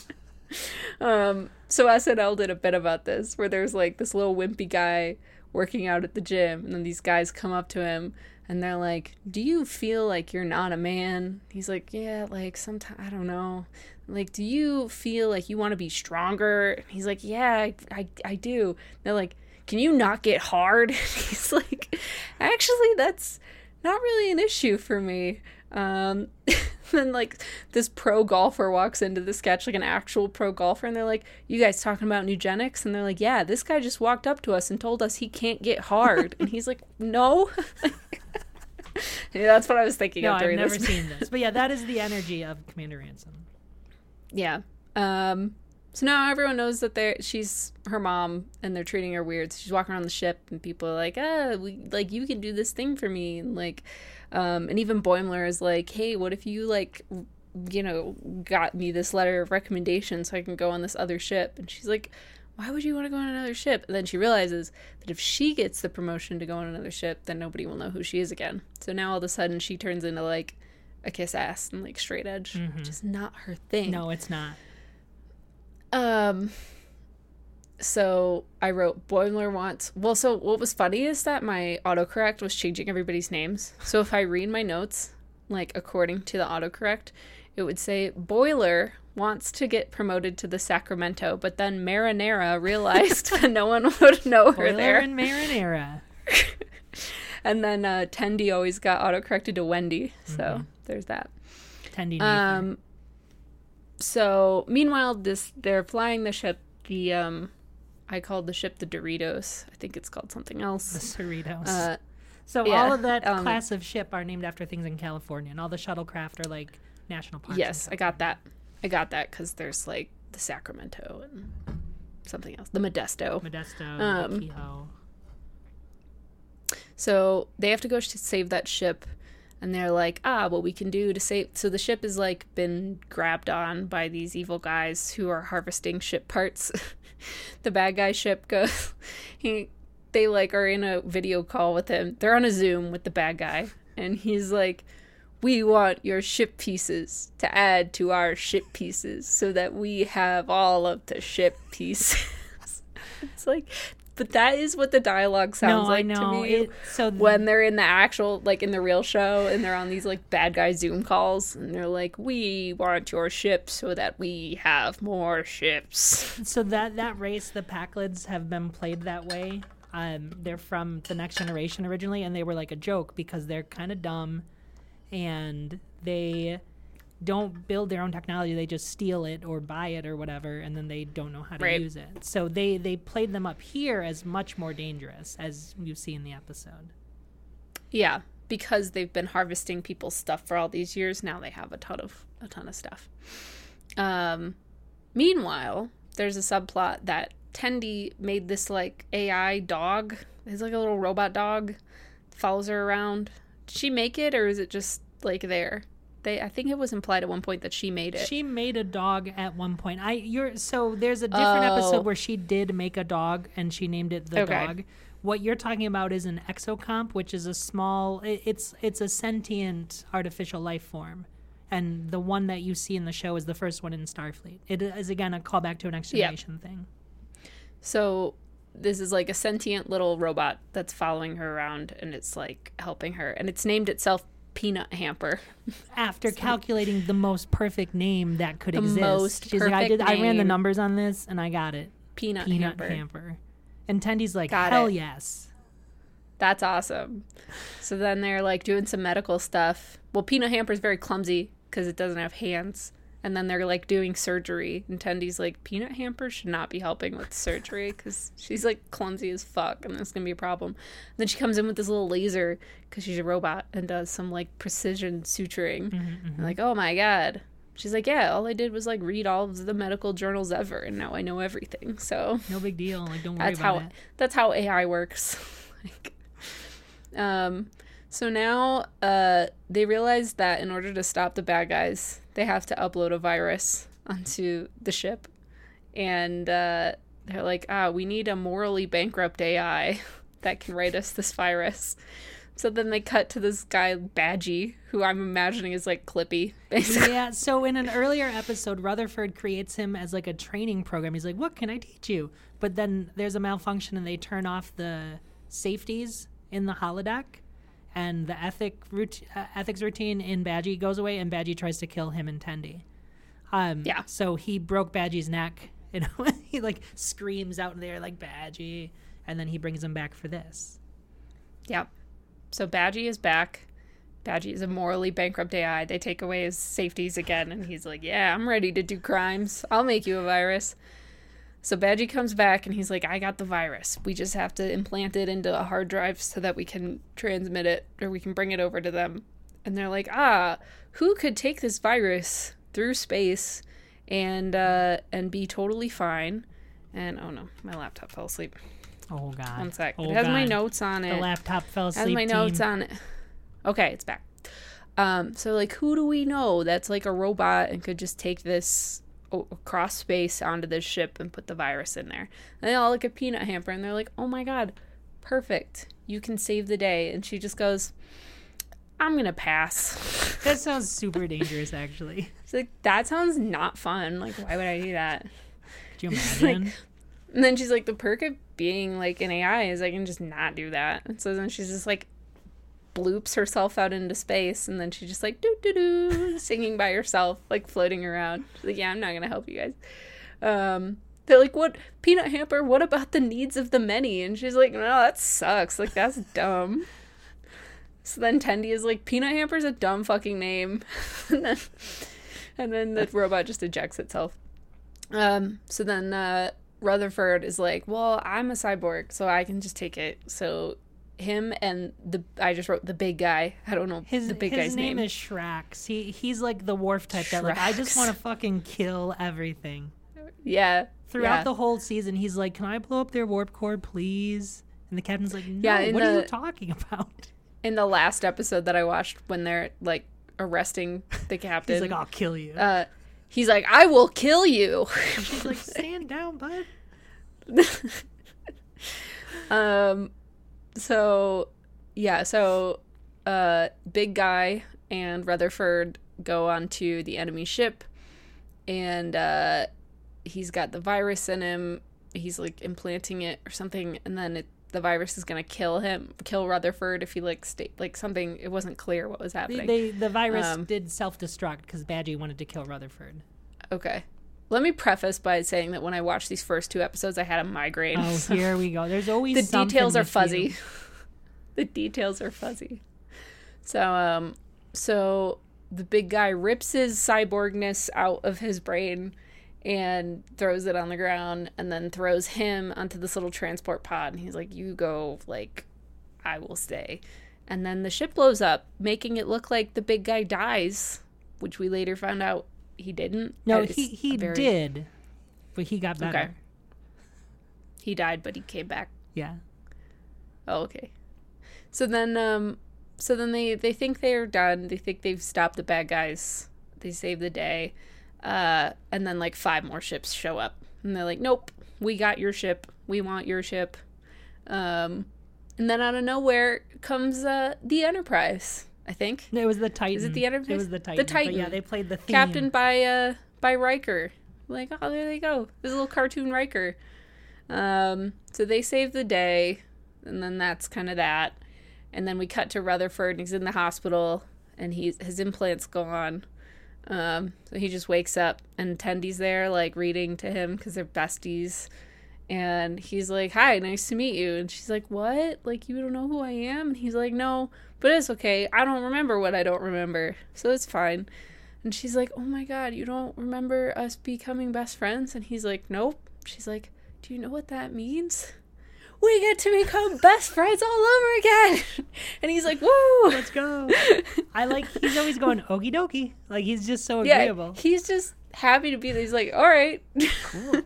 Speaker 1: um, so S N L did a bit about this, where there's like this little wimpy guy working out at the gym, and then these guys come up to him, and they're like, "Do you feel like you're not a man?" He's like, "Yeah, like sometimes, I don't know. Like, do you feel like you want to be stronger?" And he's like, "Yeah, I, I, I do." And they're like, "Can you not get hard?" And he's like, "Actually, that's not really an issue for me." Um, then like this pro golfer walks into the sketch, like an actual pro golfer, and they're like, "You guys talking about Nugenics?" And they're like, "Yeah, this guy just walked up to us and told us he can't get hard." And he's like, "No." Yeah, that's what I was thinking
Speaker 2: No,
Speaker 1: of
Speaker 2: I've
Speaker 1: during
Speaker 2: never
Speaker 1: this.
Speaker 2: seen this. But yeah, that is the energy of Commander Ransom.
Speaker 1: Yeah. Um, so now everyone knows that they're she's her mom and they're treating her weird. So she's walking around the ship and people are like, "Ah, we like you can do this thing for me." And like, um, and even Boimler is like, "Hey, what if you like, you know, got me this letter of recommendation so I can go on this other ship?" And she's like, "Why would you want to go on another ship?" And then she realizes that if she gets the promotion to go on another ship, then nobody will know who she is again. So now all of a sudden she turns into like a kiss ass and like straight edge,
Speaker 2: Mm-hmm.
Speaker 1: which is not her thing.
Speaker 2: No, it's not.
Speaker 1: Um, so I wrote Boimler wants, well, so what was funny is that my autocorrect was changing everybody's names. So if I read my notes, like according to the autocorrect, it would say Boiler wants to get promoted to the Sacramento, but then Marinara realized that no one would know her
Speaker 2: Boiler
Speaker 1: there.
Speaker 2: and Marinara.
Speaker 1: And then uh, Tendi always got autocorrected to Wendy. So
Speaker 2: Mm-hmm.
Speaker 1: there's that.
Speaker 2: Tendi
Speaker 1: Um, so meanwhile, this they're flying the ship. The um, I called the ship the Doritos. I think it's called something
Speaker 2: the
Speaker 1: else.
Speaker 2: Cerritos.
Speaker 1: Uh,
Speaker 2: so
Speaker 1: yeah,
Speaker 2: all of that
Speaker 1: um,
Speaker 2: class of ship are named after things in California, and all the shuttlecraft are like national parks.
Speaker 1: yes,
Speaker 2: in
Speaker 1: I got that. I got that because there's like the Sacramento and something else, the Modesto.
Speaker 2: Modesto,
Speaker 1: Um,
Speaker 2: Kehoe.
Speaker 1: So they have to go sh- save that ship, and they're like, ah, what we can do to save. So the ship is like been grabbed on by these evil guys who are harvesting ship parts. The bad guy ship goes, he, they like are in a video call with him. They're on a Zoom with the bad guy, and he's like, "We want your ship pieces to add to our ship pieces so that we have all of the ship pieces." It's like, but that is what the dialogue sounds
Speaker 2: No,
Speaker 1: like
Speaker 2: I know.
Speaker 1: to me
Speaker 2: It, so
Speaker 1: when they're in the actual, like in the real show, and they're on these like bad guy Zoom calls, and they're like, "We want your ship so that we have more ships."
Speaker 2: So that that race, the Packlids, have been played that way. Um, they're from the Next Generation originally, and they were like a joke because they're kind of dumb, and they don't build their own technology. They just steal it or buy it or whatever, and then they don't know how to
Speaker 1: Right.
Speaker 2: use it. So they, they played them up here as much more dangerous, as you see in the episode.
Speaker 1: Yeah, because they've been harvesting people's stuff for all these years. Now they have a ton of a ton of stuff. Um, meanwhile, there's a subplot that Tendi made this like A I dog. It's like a little robot dog, follows her around. Did she make it, or is it just like there? They, I think it was implied at one point that she made it.
Speaker 2: She made a dog at one point. I you're so there's a different
Speaker 1: Oh.
Speaker 2: episode where she did make a dog and she named it the
Speaker 1: Okay.
Speaker 2: dog. What you're talking about is an exocomp, which is a small. It, it's it's a sentient artificial life form, and the one that you see in the show is the first one in Starfleet. It is again a callback to a Next
Speaker 1: Yeah.
Speaker 2: Generation thing.
Speaker 1: So this is like a sentient little robot that's following her around, and it's like helping her, and it's named itself Peanut Hamper.
Speaker 2: After calculating the most perfect name that could
Speaker 1: The
Speaker 2: exist,
Speaker 1: most
Speaker 2: she's like, I
Speaker 1: perfect
Speaker 2: did. I ran the
Speaker 1: name.
Speaker 2: numbers on this, and I got it.
Speaker 1: Peanut,
Speaker 2: Peanut
Speaker 1: Hamper.
Speaker 2: hamper. And Tendy's like,
Speaker 1: Got
Speaker 2: hell
Speaker 1: it.
Speaker 2: yes.
Speaker 1: That's awesome. So then they're like doing some medical stuff. Well, Peanut Hamper's very clumsy because it doesn't have hands. And then they're like doing surgery. And Tendy's like, Peanut Hamper should not be helping with surgery because she's like clumsy as fuck and that's going to be a problem. And then she comes in with this little laser because she's a robot and does some like precision suturing.
Speaker 2: Mm-hmm,
Speaker 1: And like, oh my God. She's like, yeah, all I did was like read all of the medical journals ever. And now I know everything. So
Speaker 2: No big deal. Like, don't worry
Speaker 1: that's
Speaker 2: about
Speaker 1: how
Speaker 2: it.
Speaker 1: that's how A I works. like, um, so now uh, they realize that in order to stop the bad guys, they have to upload a virus onto the ship, and uh, they're like, ah, we need a morally bankrupt A I that can write us this virus. So then they cut to this guy Badgie, who I'm imagining is like Clippy, basically.
Speaker 2: Yeah, so in an earlier episode, Rutherford creates him as like a training program. He's like, what can I teach you? But then there's a malfunction and they turn off the safeties in the holodeck, and the ethic rout- uh, ethics routine in Badgie goes away, and Badgie tries to kill him and Tendi. Um,
Speaker 1: Yeah.
Speaker 2: So he broke Badgie's neck. You know, he like screams out in the air like Badgie, and then he brings him back for this.
Speaker 1: Yep. So Badgie is back. Badgie is a morally bankrupt A I. They take away his safeties again, and he's like, yeah, I'm ready to do crimes. I'll make you a virus. So Badgie comes back, and he's like, I got the virus. We just have to implant it into a hard drive so that we can transmit it, or we can bring it over to them. And they're like, ah, who could take this virus through space and uh, and be totally fine? And, oh no, my laptop fell asleep.
Speaker 2: Oh God!
Speaker 1: One sec.
Speaker 2: Oh,
Speaker 1: it has my
Speaker 2: God.
Speaker 1: notes on it.
Speaker 2: The laptop fell asleep.
Speaker 1: Has my notes
Speaker 2: team.
Speaker 1: on it. Okay, it's back. Um, so like, who do we know that's like a robot and could just take this o- across space onto this ship and put the virus in there? And they all look at Peanut Hamper and they're like, "Oh my God, perfect! You can save the day." And she just goes, "I'm gonna pass."
Speaker 2: That sounds super dangerous, actually.
Speaker 1: It's like, that sounds not fun. Like, why would I do that?
Speaker 2: Could you imagine?
Speaker 1: And then she's like, the perk of being like an A I is I can just not do that. And so then she's just like bloops herself out into space, and then she's just like doo doo doo singing by herself, like floating around. She's like, yeah, I'm not gonna help you guys. Um, they're like, what, Peanut Hamper? What about the needs of the many? And she's like, no, that sucks. Like, that's dumb. So then Tendi is like, Peanut Hamper's a dumb fucking name. and then and then the robot just ejects itself. Um, so then uh, Rutherford is like, well, I'm a cyborg, so I can just take it. So him and the, I just wrote the big guy. I don't know
Speaker 2: His
Speaker 1: the big
Speaker 2: his
Speaker 1: guy's
Speaker 2: name,
Speaker 1: name.
Speaker 2: is Shrax. He he's like the Worf type that like I just
Speaker 1: Shrax.
Speaker 2: want to fucking kill everything.
Speaker 1: Yeah.
Speaker 2: Throughout
Speaker 1: yeah.
Speaker 2: the whole season, he's like, "Can I blow up their warp core, please?" And the captain's like, "No,
Speaker 1: Yeah, in
Speaker 2: what are you
Speaker 1: the-
Speaker 2: talking about?"
Speaker 1: In the last episode that I watched when they're like arresting the captain,
Speaker 2: He's like, "I'll kill you."
Speaker 1: uh, he's like, I will kill you.
Speaker 2: She's like, "Stand down, bud."
Speaker 1: um, so yeah, so uh, big guy and Rutherford go onto the enemy ship, and uh, he's got the virus in him. He's like implanting it or something, and then it, the virus is gonna kill him, kill Rutherford if he like stay like something. It wasn't clear what was
Speaker 2: They,
Speaker 1: happening.
Speaker 2: they the virus
Speaker 1: Um,
Speaker 2: did self-destruct because Badgie wanted to kill Rutherford.
Speaker 1: Okay. Let me preface by saying that when I watched these first two episodes, I had a migraine.
Speaker 2: Oh,
Speaker 1: so
Speaker 2: here we go. There's always
Speaker 1: the
Speaker 2: something
Speaker 1: details are
Speaker 2: with you.
Speaker 1: fuzzy. The details are fuzzy. So, um, so the big guy rips his cyborgness out of his brain and throws it on the ground, and then throws him onto this little transport pod. And he's like, you go, like, I will stay. And then the ship blows up, making it look like the big guy dies, which we later found out he didn't.
Speaker 2: No, he, he very... did, but he got better. Okay.
Speaker 1: He died, but he came back.
Speaker 2: Yeah.
Speaker 1: Oh, okay. So then, um, so then they, they think they're done. They think they've stopped the bad guys. They save the day. Uh, and then like five more ships show up, and they're like, nope, we got your ship. We want your ship. Um, and then out of nowhere comes, uh, the Enterprise, I think.
Speaker 2: It was the Titan.
Speaker 1: Is it the Enterprise?
Speaker 2: It was the Titan.
Speaker 1: The Titan.
Speaker 2: But yeah, they played the theme.
Speaker 1: Captained by, uh, by Riker. Like, oh, there they go. There's a little cartoon Riker. Um, so they save the day, and then that's kind of that. And then we cut to Rutherford, and he's in the hospital, and he's, his implant's gone. Um, so he just wakes up, and Tendy's there, like, reading to him, because they're besties. And he's like, hi, nice to meet you. And she's like, what? Like, you don't know who I am? And he's like, no, but it's okay. I don't remember what I don't remember, so it's fine. And she's like, oh my god, you don't remember us becoming best friends? And he's like, nope. She's like, do you know what that means? We get to become best friends all over again. And he's like, woo!
Speaker 2: Let's go. I like, he's always going, okie dokie. Like, he's just so
Speaker 1: yeah,
Speaker 2: agreeable.
Speaker 1: He's just happy to be there. He's like, all right.
Speaker 2: Cool.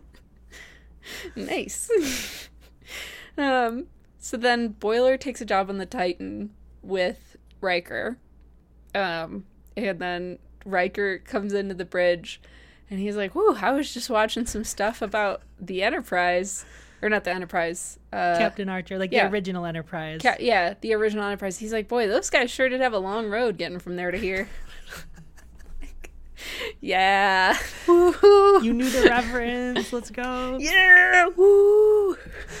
Speaker 1: Nice. um, so then Boiler takes a job on the Titan with Riker. Um, and then Riker comes into the bridge, and he's like, whoo, I was just watching some stuff about the Enterprise. Or not the Enterprise. Uh,
Speaker 2: Captain Archer, like yeah. the original Enterprise.
Speaker 1: Ca- yeah, the original Enterprise. He's like, boy, those guys sure did have a long road getting from there to here. Yeah.
Speaker 2: Woo-hoo. You knew the reference. Let's go.
Speaker 1: Yeah. Woo.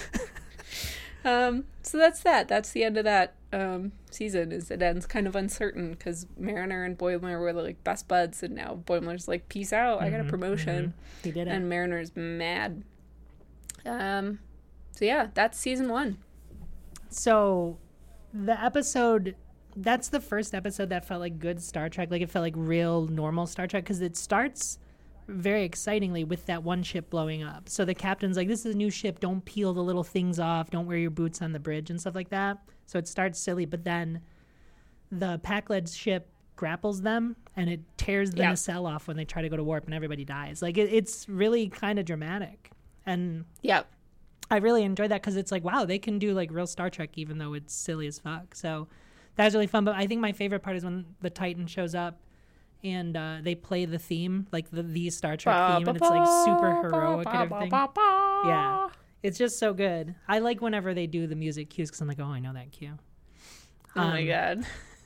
Speaker 1: um. So that's that. That's the end of that um season. Is it ends kind of uncertain because Mariner and Boimler were like best buds, and now Boimler's like, peace out. Mm-hmm, I got a promotion.
Speaker 2: Mm-hmm. He did it.
Speaker 1: And Mariner's mad. Um, so yeah, that's season one.
Speaker 2: So the episode, that's the first episode that felt like good Star Trek. Like it felt like real normal Star Trek because it starts very excitingly with that one ship blowing up. So the captain's like, this is a new ship. Don't peel the little things off. Don't wear your boots on the bridge and stuff like that. So it starts silly, but then the Pakled ship grapples them and it tears the
Speaker 1: yep.
Speaker 2: nacelle off when they try to go to warp and everybody dies. Like it, it's really kind of dramatic. And
Speaker 1: yeah,
Speaker 2: I really enjoyed that because it's like, wow, they can do like real Star Trek even though it's silly as fuck. So that was really fun. But I think my favorite part is when the Titan shows up and uh, they play the theme, like the, the Star Trek ba, theme, ba, and it's like super heroic ba, and everything. Ba, ba, ba. Yeah, it's just so good. I like whenever they do the music cues because I'm like, oh, I know that cue.
Speaker 1: Oh um, my god.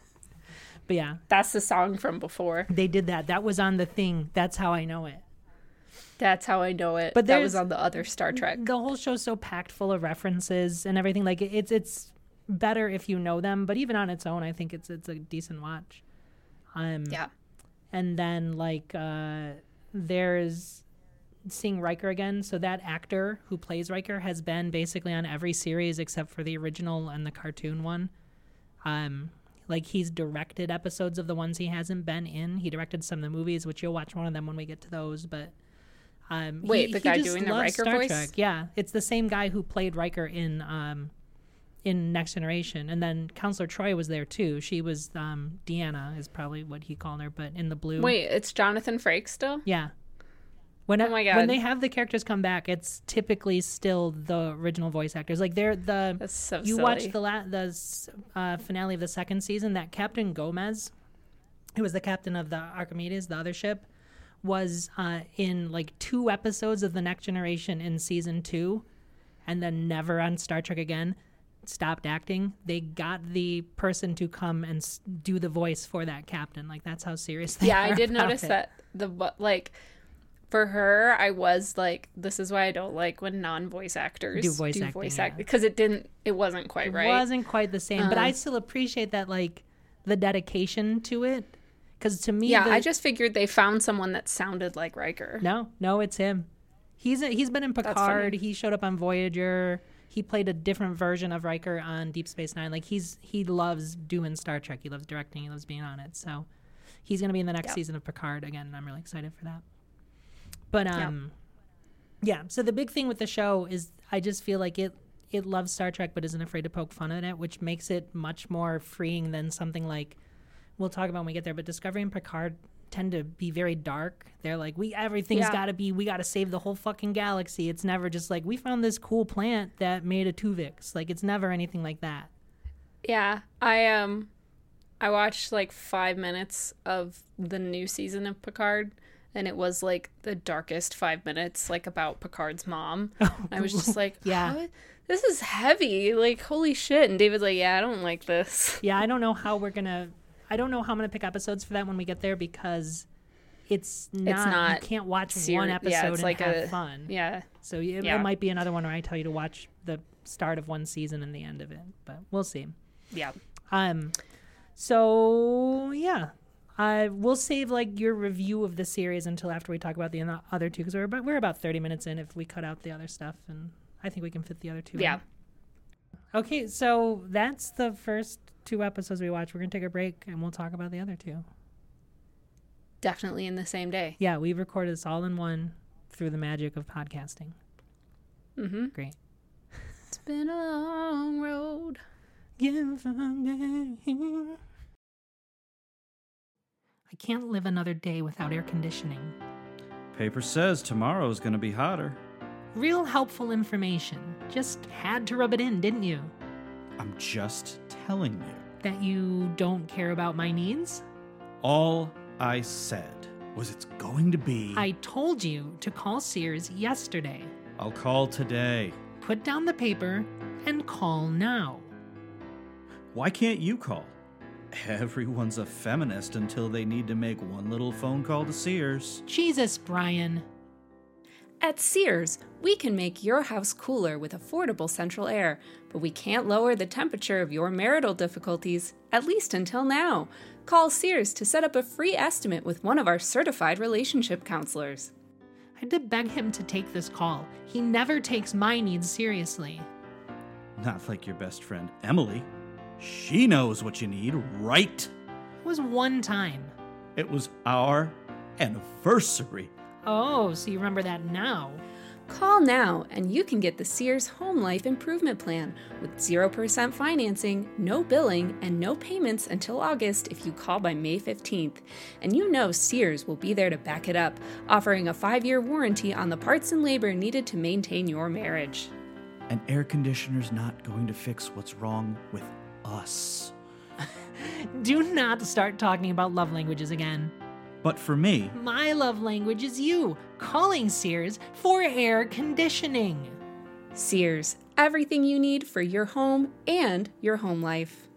Speaker 2: But yeah.
Speaker 1: That's the song from before.
Speaker 2: They did that. That was on the thing. That's how I know it.
Speaker 1: That's how I know it. But that was on the other Star Trek.
Speaker 2: The whole show's so packed full of references and everything. Like it's it's better if you know them, but even on its own, I think it's it's a decent watch. Um,
Speaker 1: yeah.
Speaker 2: And then like uh, there's seeing Riker again. So that actor who plays Riker has been basically on every series except for the original and the cartoon one. Um, like he's directed episodes of the ones he hasn't been in. He directed some of the movies, which you'll watch one of them when we get to those, but. Um,
Speaker 1: Wait,
Speaker 2: he,
Speaker 1: the
Speaker 2: he
Speaker 1: guy
Speaker 2: just
Speaker 1: doing the
Speaker 2: loves
Speaker 1: Riker
Speaker 2: Star
Speaker 1: voice?
Speaker 2: Trek. Yeah, it's the same guy who played Riker in um, in Next Generation, and then Counselor Troy was there too. She was um, Deanna, is probably what he called her, but in the blue.
Speaker 1: Wait, it's Jonathan Frakes still?
Speaker 2: Yeah. When
Speaker 1: oh my god!
Speaker 2: When they have the characters come back, it's typically still the original voice actors. Like they're the.
Speaker 1: That's so
Speaker 2: you
Speaker 1: silly.
Speaker 2: watch the la- the uh, finale of the second season. That Captain Gomez, who was the captain of the Archimedes, the other ship, was uh, in like two episodes of The Next Generation in season two and then never on Star Trek again, stopped acting. They got the person to come and s- do the voice for that captain. Like that's how serious they
Speaker 1: yeah,
Speaker 2: are.
Speaker 1: Yeah, I did
Speaker 2: about
Speaker 1: notice
Speaker 2: it.
Speaker 1: that the like for her, I was like, this is why I don't like when non-voice actors
Speaker 2: do voice
Speaker 1: do
Speaker 2: acting,
Speaker 1: voice
Speaker 2: yeah.
Speaker 1: act because it didn't, it wasn't quite
Speaker 2: it
Speaker 1: right.
Speaker 2: It wasn't quite the same,
Speaker 1: um,
Speaker 2: but I still appreciate that, like the dedication to it. Because to me,
Speaker 1: yeah,
Speaker 2: the,
Speaker 1: I just figured they found someone that sounded like Riker.
Speaker 2: No, no, it's him. He's a, he's been in Picard. He showed up on Voyager. He played a different version of Riker on Deep Space Nine. Like he's he loves doing Star Trek. He loves directing. He loves being on it. So he's going to be in the next
Speaker 1: Yep.
Speaker 2: season of Picard again, and I'm really excited for that. But um, yep. yeah. So the big thing with the show is I just feel like it it loves Star Trek, but isn't afraid to poke fun at it, which makes it much more freeing than something like we'll talk about when we get there. But Discovery and Picard tend to be very dark. They're like, we everything's
Speaker 1: Yeah.
Speaker 2: got to be, we got to save the whole fucking galaxy. It's never just like, we found this cool plant that made a Tuvix. Like, it's never anything like that.
Speaker 1: Yeah, I um, I watched like five minutes of the new season of Picard, and it was like the darkest five minutes, like about Picard's mom. I was just like,
Speaker 2: Yeah.
Speaker 1: "How- this is heavy. Like, holy shit. And David's like, yeah, I don't like this.
Speaker 2: Yeah, I don't know how we're gonna. I don't know how I'm gonna pick episodes for that when we get there because it's not.
Speaker 1: not
Speaker 2: you can't watch
Speaker 1: Ser-
Speaker 2: one
Speaker 1: yeah,
Speaker 2: episode
Speaker 1: it's
Speaker 2: and
Speaker 1: like
Speaker 2: have
Speaker 1: a-
Speaker 2: fun.
Speaker 1: Yeah.
Speaker 2: So it,
Speaker 1: Yeah.
Speaker 2: it might be another one where I tell you to watch the start of one season and the end of it, but we'll see.
Speaker 1: Yeah.
Speaker 2: Um, so yeah, I we'll save like your review of the series until after we talk about the ano- other two because we're about, we're about thirty minutes in if we cut out the other stuff, and I think we can fit the other two. in.
Speaker 1: Yeah.
Speaker 2: Okay, so that's the first two episodes we watched. We're gonna take a break and we'll talk about the other two.
Speaker 1: Definitely in the same day.
Speaker 2: Yeah, we recorded this all in one through the magic of podcasting.
Speaker 1: Mm-hmm.
Speaker 2: Great.
Speaker 1: It's been a long road.
Speaker 2: I can't live another day without air conditioning.
Speaker 3: Paper says tomorrow's gonna be hotter.
Speaker 2: Real helpful information. Just had to rub it in, didn't you?
Speaker 3: I'm just telling you.
Speaker 2: That you don't care about my needs?
Speaker 3: All I said was it's going to be...
Speaker 2: I told you to call Sears yesterday.
Speaker 3: I'll call today.
Speaker 2: Put down the paper and call now.
Speaker 3: Why can't you call? Everyone's a feminist until they need to make one little phone call to Sears.
Speaker 2: Jesus, Brian.
Speaker 1: At Sears, we can make your house cooler with affordable central air, but we can't lower the temperature of your marital difficulties, at least until now. Call Sears to set up a free estimate with one of our certified relationship counselors.
Speaker 2: I had to beg him to take this call. He never takes my needs seriously.
Speaker 3: Not like your best friend, Emily. She knows what you need, right?
Speaker 2: It was one time.
Speaker 3: It was our anniversary.
Speaker 2: Oh, so you remember that now.
Speaker 1: Call now and you can get the Sears Home Life Improvement Plan with zero percent financing, no billing, and no payments until August if you call by May fifteenth. And you know Sears will be there to back it up, offering a five-year warranty on the parts and labor needed to maintain your marriage.
Speaker 3: An air conditioner's not going to fix what's wrong with us.
Speaker 2: Do not start talking about love languages again.
Speaker 3: But for me,
Speaker 2: My love language is you, calling Sears for air conditioning.
Speaker 1: Sears, everything you need for your home and your home life.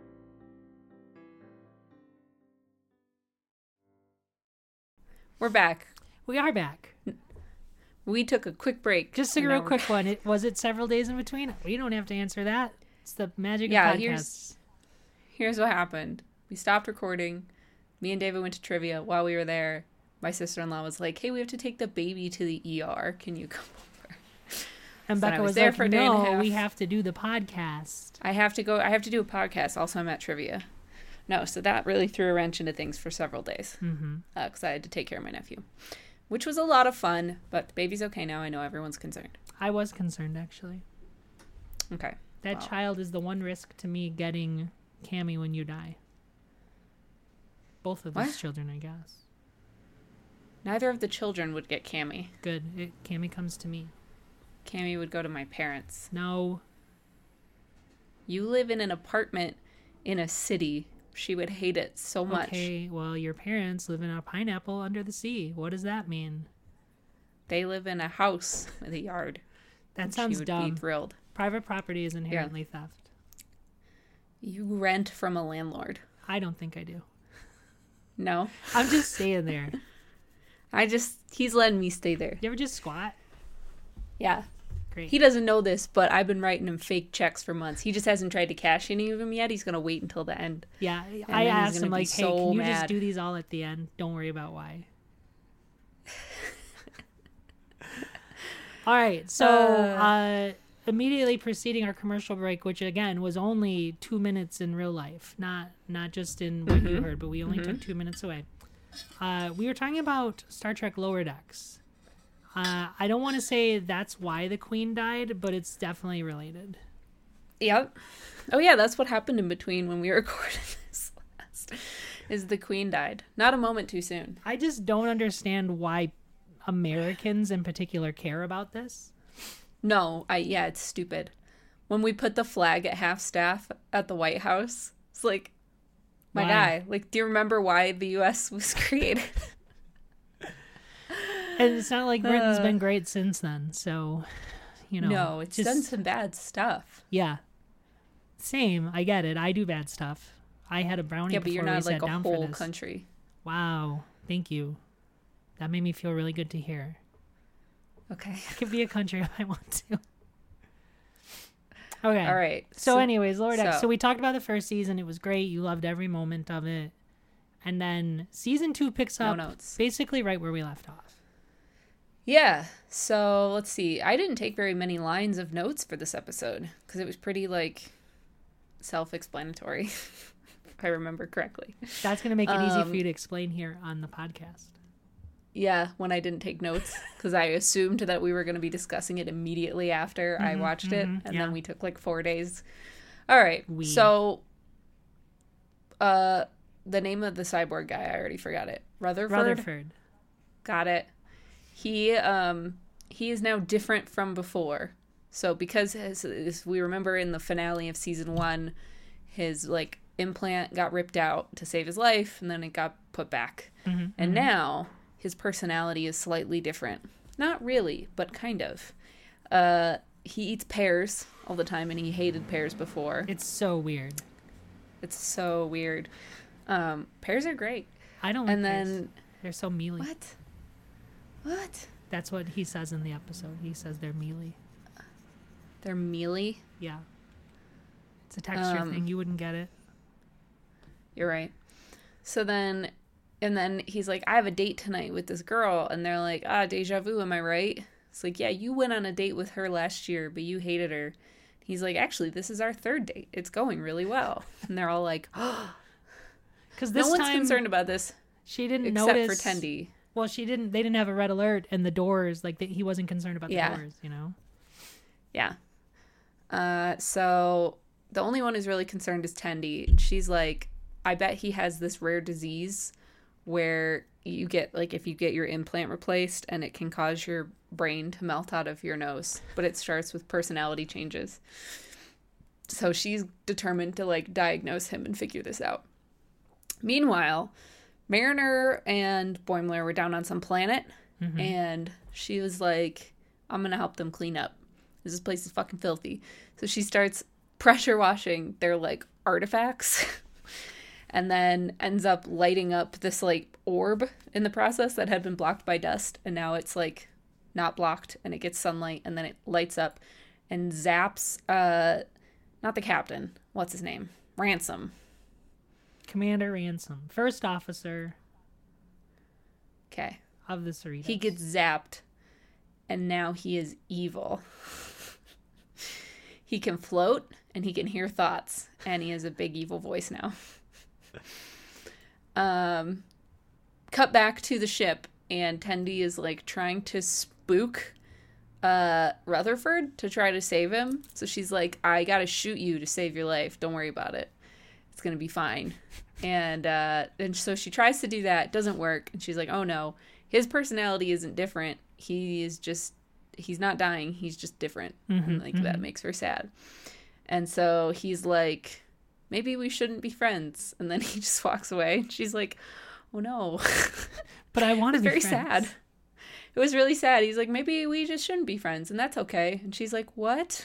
Speaker 1: We're back.
Speaker 2: We are back.
Speaker 1: We took a quick break.
Speaker 2: Just a
Speaker 1: and
Speaker 2: real
Speaker 1: now we're
Speaker 2: quick
Speaker 1: back.
Speaker 2: one. It, was it several days in between? We don't have to answer that. It's the magic
Speaker 1: Yeah,
Speaker 2: of podcasts.
Speaker 1: here's- Here's what happened. We stopped recording. Me and David went to trivia. While we were there, my sister-in-law was like, hey, we have to take the baby to the E R. Can you come over?
Speaker 2: And
Speaker 1: So I
Speaker 2: Becca
Speaker 1: was
Speaker 2: was,
Speaker 1: there
Speaker 2: like,
Speaker 1: for a day and a
Speaker 2: no,
Speaker 1: half.
Speaker 2: we have to do the podcast.
Speaker 1: I have to go. I have to do a podcast. Also, I'm at trivia. No, so that really threw a wrench into things for several days because
Speaker 2: Mm-hmm.
Speaker 1: uh, I had to take care of my nephew, which was a lot of fun. But the baby's okay now. I know everyone's concerned.
Speaker 2: I was concerned, actually.
Speaker 1: Okay.
Speaker 2: That
Speaker 1: Wow.
Speaker 2: child is the one risk to me getting Cammy when you die. Both of those
Speaker 1: What?
Speaker 2: children, I guess.
Speaker 1: Neither of the children would get Cammy.
Speaker 2: Good. It, Cammy comes to me.
Speaker 1: Cammy would go to my parents.
Speaker 2: No.
Speaker 1: You live in an apartment in a city. She would hate it so much.
Speaker 2: Okay, well, your parents live in a pineapple under the sea. What does that mean?
Speaker 1: They live in a house with a yard.
Speaker 2: That
Speaker 1: and
Speaker 2: sounds
Speaker 1: she would
Speaker 2: dumb.
Speaker 1: be thrilled.
Speaker 2: Private property is inherently theft.
Speaker 1: You rent from a landlord.
Speaker 2: I don't think I do.
Speaker 1: No.
Speaker 2: I'm just staying there.
Speaker 1: I just, he's letting me stay there.
Speaker 2: You ever just squat?
Speaker 1: Yeah.
Speaker 2: Great.
Speaker 1: He doesn't know this, but I've been writing him fake checks for months. He just hasn't tried to cash any of them yet. He's going to wait until the end.
Speaker 2: Yeah,
Speaker 1: then
Speaker 2: I
Speaker 1: he's
Speaker 2: asked
Speaker 1: gonna
Speaker 2: him
Speaker 1: be
Speaker 2: like, "Hey,
Speaker 1: so
Speaker 2: can you just
Speaker 1: mad."
Speaker 2: do these all at the end? Don't worry about why." All right, so
Speaker 1: Uh.
Speaker 2: uh, immediately preceding our commercial break, which again was only two minutes in real life, not not just in what
Speaker 1: Mm-hmm.
Speaker 2: you heard, but we only
Speaker 1: Mm-hmm.
Speaker 2: took two minutes away. Uh, we were talking about Star Trek Lower Decks. Uh, I don't want to say that's why the Queen died, but it's definitely related.
Speaker 1: Yep. Oh yeah, that's what happened in between when we recorded this last. Is the Queen died. Not a moment too soon.
Speaker 2: I just don't understand why Americans in particular care about this.
Speaker 1: No, I yeah, it's stupid. When we put the flag at half staff at the White House, it's like, my
Speaker 2: Why?
Speaker 1: guy, like, do you remember why the U S was created?
Speaker 2: And it's not like Britain's
Speaker 1: Uh.
Speaker 2: been great since then, so, you know.
Speaker 1: No, it's
Speaker 2: just,
Speaker 1: done some bad stuff.
Speaker 2: Yeah. Same, I get it. I do bad stuff. I had a brownie
Speaker 1: Yeah, but
Speaker 2: before
Speaker 1: you're
Speaker 2: we
Speaker 1: not
Speaker 2: sat
Speaker 1: like a
Speaker 2: down
Speaker 1: whole
Speaker 2: for this.
Speaker 1: country.
Speaker 2: Wow, thank you. That made me feel really good to hear.
Speaker 1: Okay.
Speaker 2: I could be a country if I want to. Okay.
Speaker 1: All right.
Speaker 2: So, anyways, Lower Decks. So,
Speaker 1: so-
Speaker 2: we talked about the first season. It was great. You loved every moment of it. And then season two picks
Speaker 1: No
Speaker 2: up
Speaker 1: notes.
Speaker 2: basically right where we left off.
Speaker 1: Yeah. So let's see. I didn't take very many lines of notes for this episode because it was pretty like self-explanatory, if I remember correctly.
Speaker 2: That's going to make it easy
Speaker 1: Um,
Speaker 2: for you to explain here on the podcast.
Speaker 1: Yeah, when I didn't take notes because I assumed that we were going to be discussing it immediately after I watched it,
Speaker 2: mhm,
Speaker 1: and
Speaker 2: yeah.
Speaker 1: then we took like four days. All right.
Speaker 2: We.
Speaker 1: So, uh, the name of the cyborg guy, I already forgot it. Rutherford.
Speaker 2: Rutherford.
Speaker 1: Got it. He um he is now different from before. So because as, as we remember in the finale of season one, his like implant got ripped out to save his life, and then it got put back.
Speaker 2: Mhm,
Speaker 1: And now his personality is slightly different. Not really, but kind of. Uh, he eats pears all the time, and he hated pears before.
Speaker 2: It's so weird.
Speaker 1: It's so weird. Um, pears are great.
Speaker 2: I don't like
Speaker 1: And
Speaker 2: pears.
Speaker 1: then
Speaker 2: They're so mealy.
Speaker 1: what? What?
Speaker 2: That's what he says in the episode. He says they're mealy.
Speaker 1: They're mealy.
Speaker 2: Yeah. It's a texture
Speaker 1: Um,
Speaker 2: thing. You wouldn't get it.
Speaker 1: You're right. So then, and then he's like, I have a date tonight with this girl. And they're like, ah, deja vu, am I right? It's like, yeah, you went on a date with her last year, but you hated her. He's like, actually, this is our third date. It's going really well. And they're all like, oh,
Speaker 2: Because
Speaker 1: no
Speaker 2: this
Speaker 1: one's
Speaker 2: time
Speaker 1: concerned about this
Speaker 2: she didn't
Speaker 1: except
Speaker 2: notice.
Speaker 1: for Tendi.
Speaker 2: Well, she didn't. They didn't have a red alert and the doors. Like they, he wasn't concerned about the
Speaker 1: Yeah.
Speaker 2: doors. You know.
Speaker 1: Yeah. Uh, so the only one who's really concerned is Tendi. She's like, I bet he has this rare disease where you get, like, if you get your implant replaced and it can cause your brain to melt out of your nose, but it starts with personality changes. So she's determined to, like, diagnose him and figure this out. Meanwhile, Mariner and Boimler were down on some planet,
Speaker 2: Mhm.
Speaker 1: and she was like, I'm going to help them clean up. This place is fucking filthy. So she starts pressure washing their, like, artifacts and then ends up lighting up this, like, orb in the process that had been blocked by dust. And now it's, like, not blocked, and it gets sunlight, and then it lights up and zaps, uh, not the captain. What's his name? Ransom.
Speaker 2: Commander Ransom, first officer
Speaker 1: Okay.
Speaker 2: of the Cerritos.
Speaker 1: He gets zapped, and now he is evil. He can float, and he can hear thoughts, and he has a big evil voice now. um, cut back to the ship, and Tendi is like trying to spook uh Rutherford to try to save him. So she's like, I gotta shoot you to save your life. Don't worry about it. It's gonna be fine. And uh and so she tries to do that, doesn't work, and she's like, oh no, his personality isn't different. He is just he's not dying, he's just different.
Speaker 2: Mhm,
Speaker 1: And like that
Speaker 2: mhm.
Speaker 1: makes her sad. And so he's like, maybe we shouldn't be friends. And then he just walks away. And she's like, oh no.
Speaker 2: But I want to
Speaker 1: It's
Speaker 2: be
Speaker 1: very
Speaker 2: friends.
Speaker 1: sad. It was really sad. He's like, maybe we just shouldn't be friends, and that's okay. And she's like, what?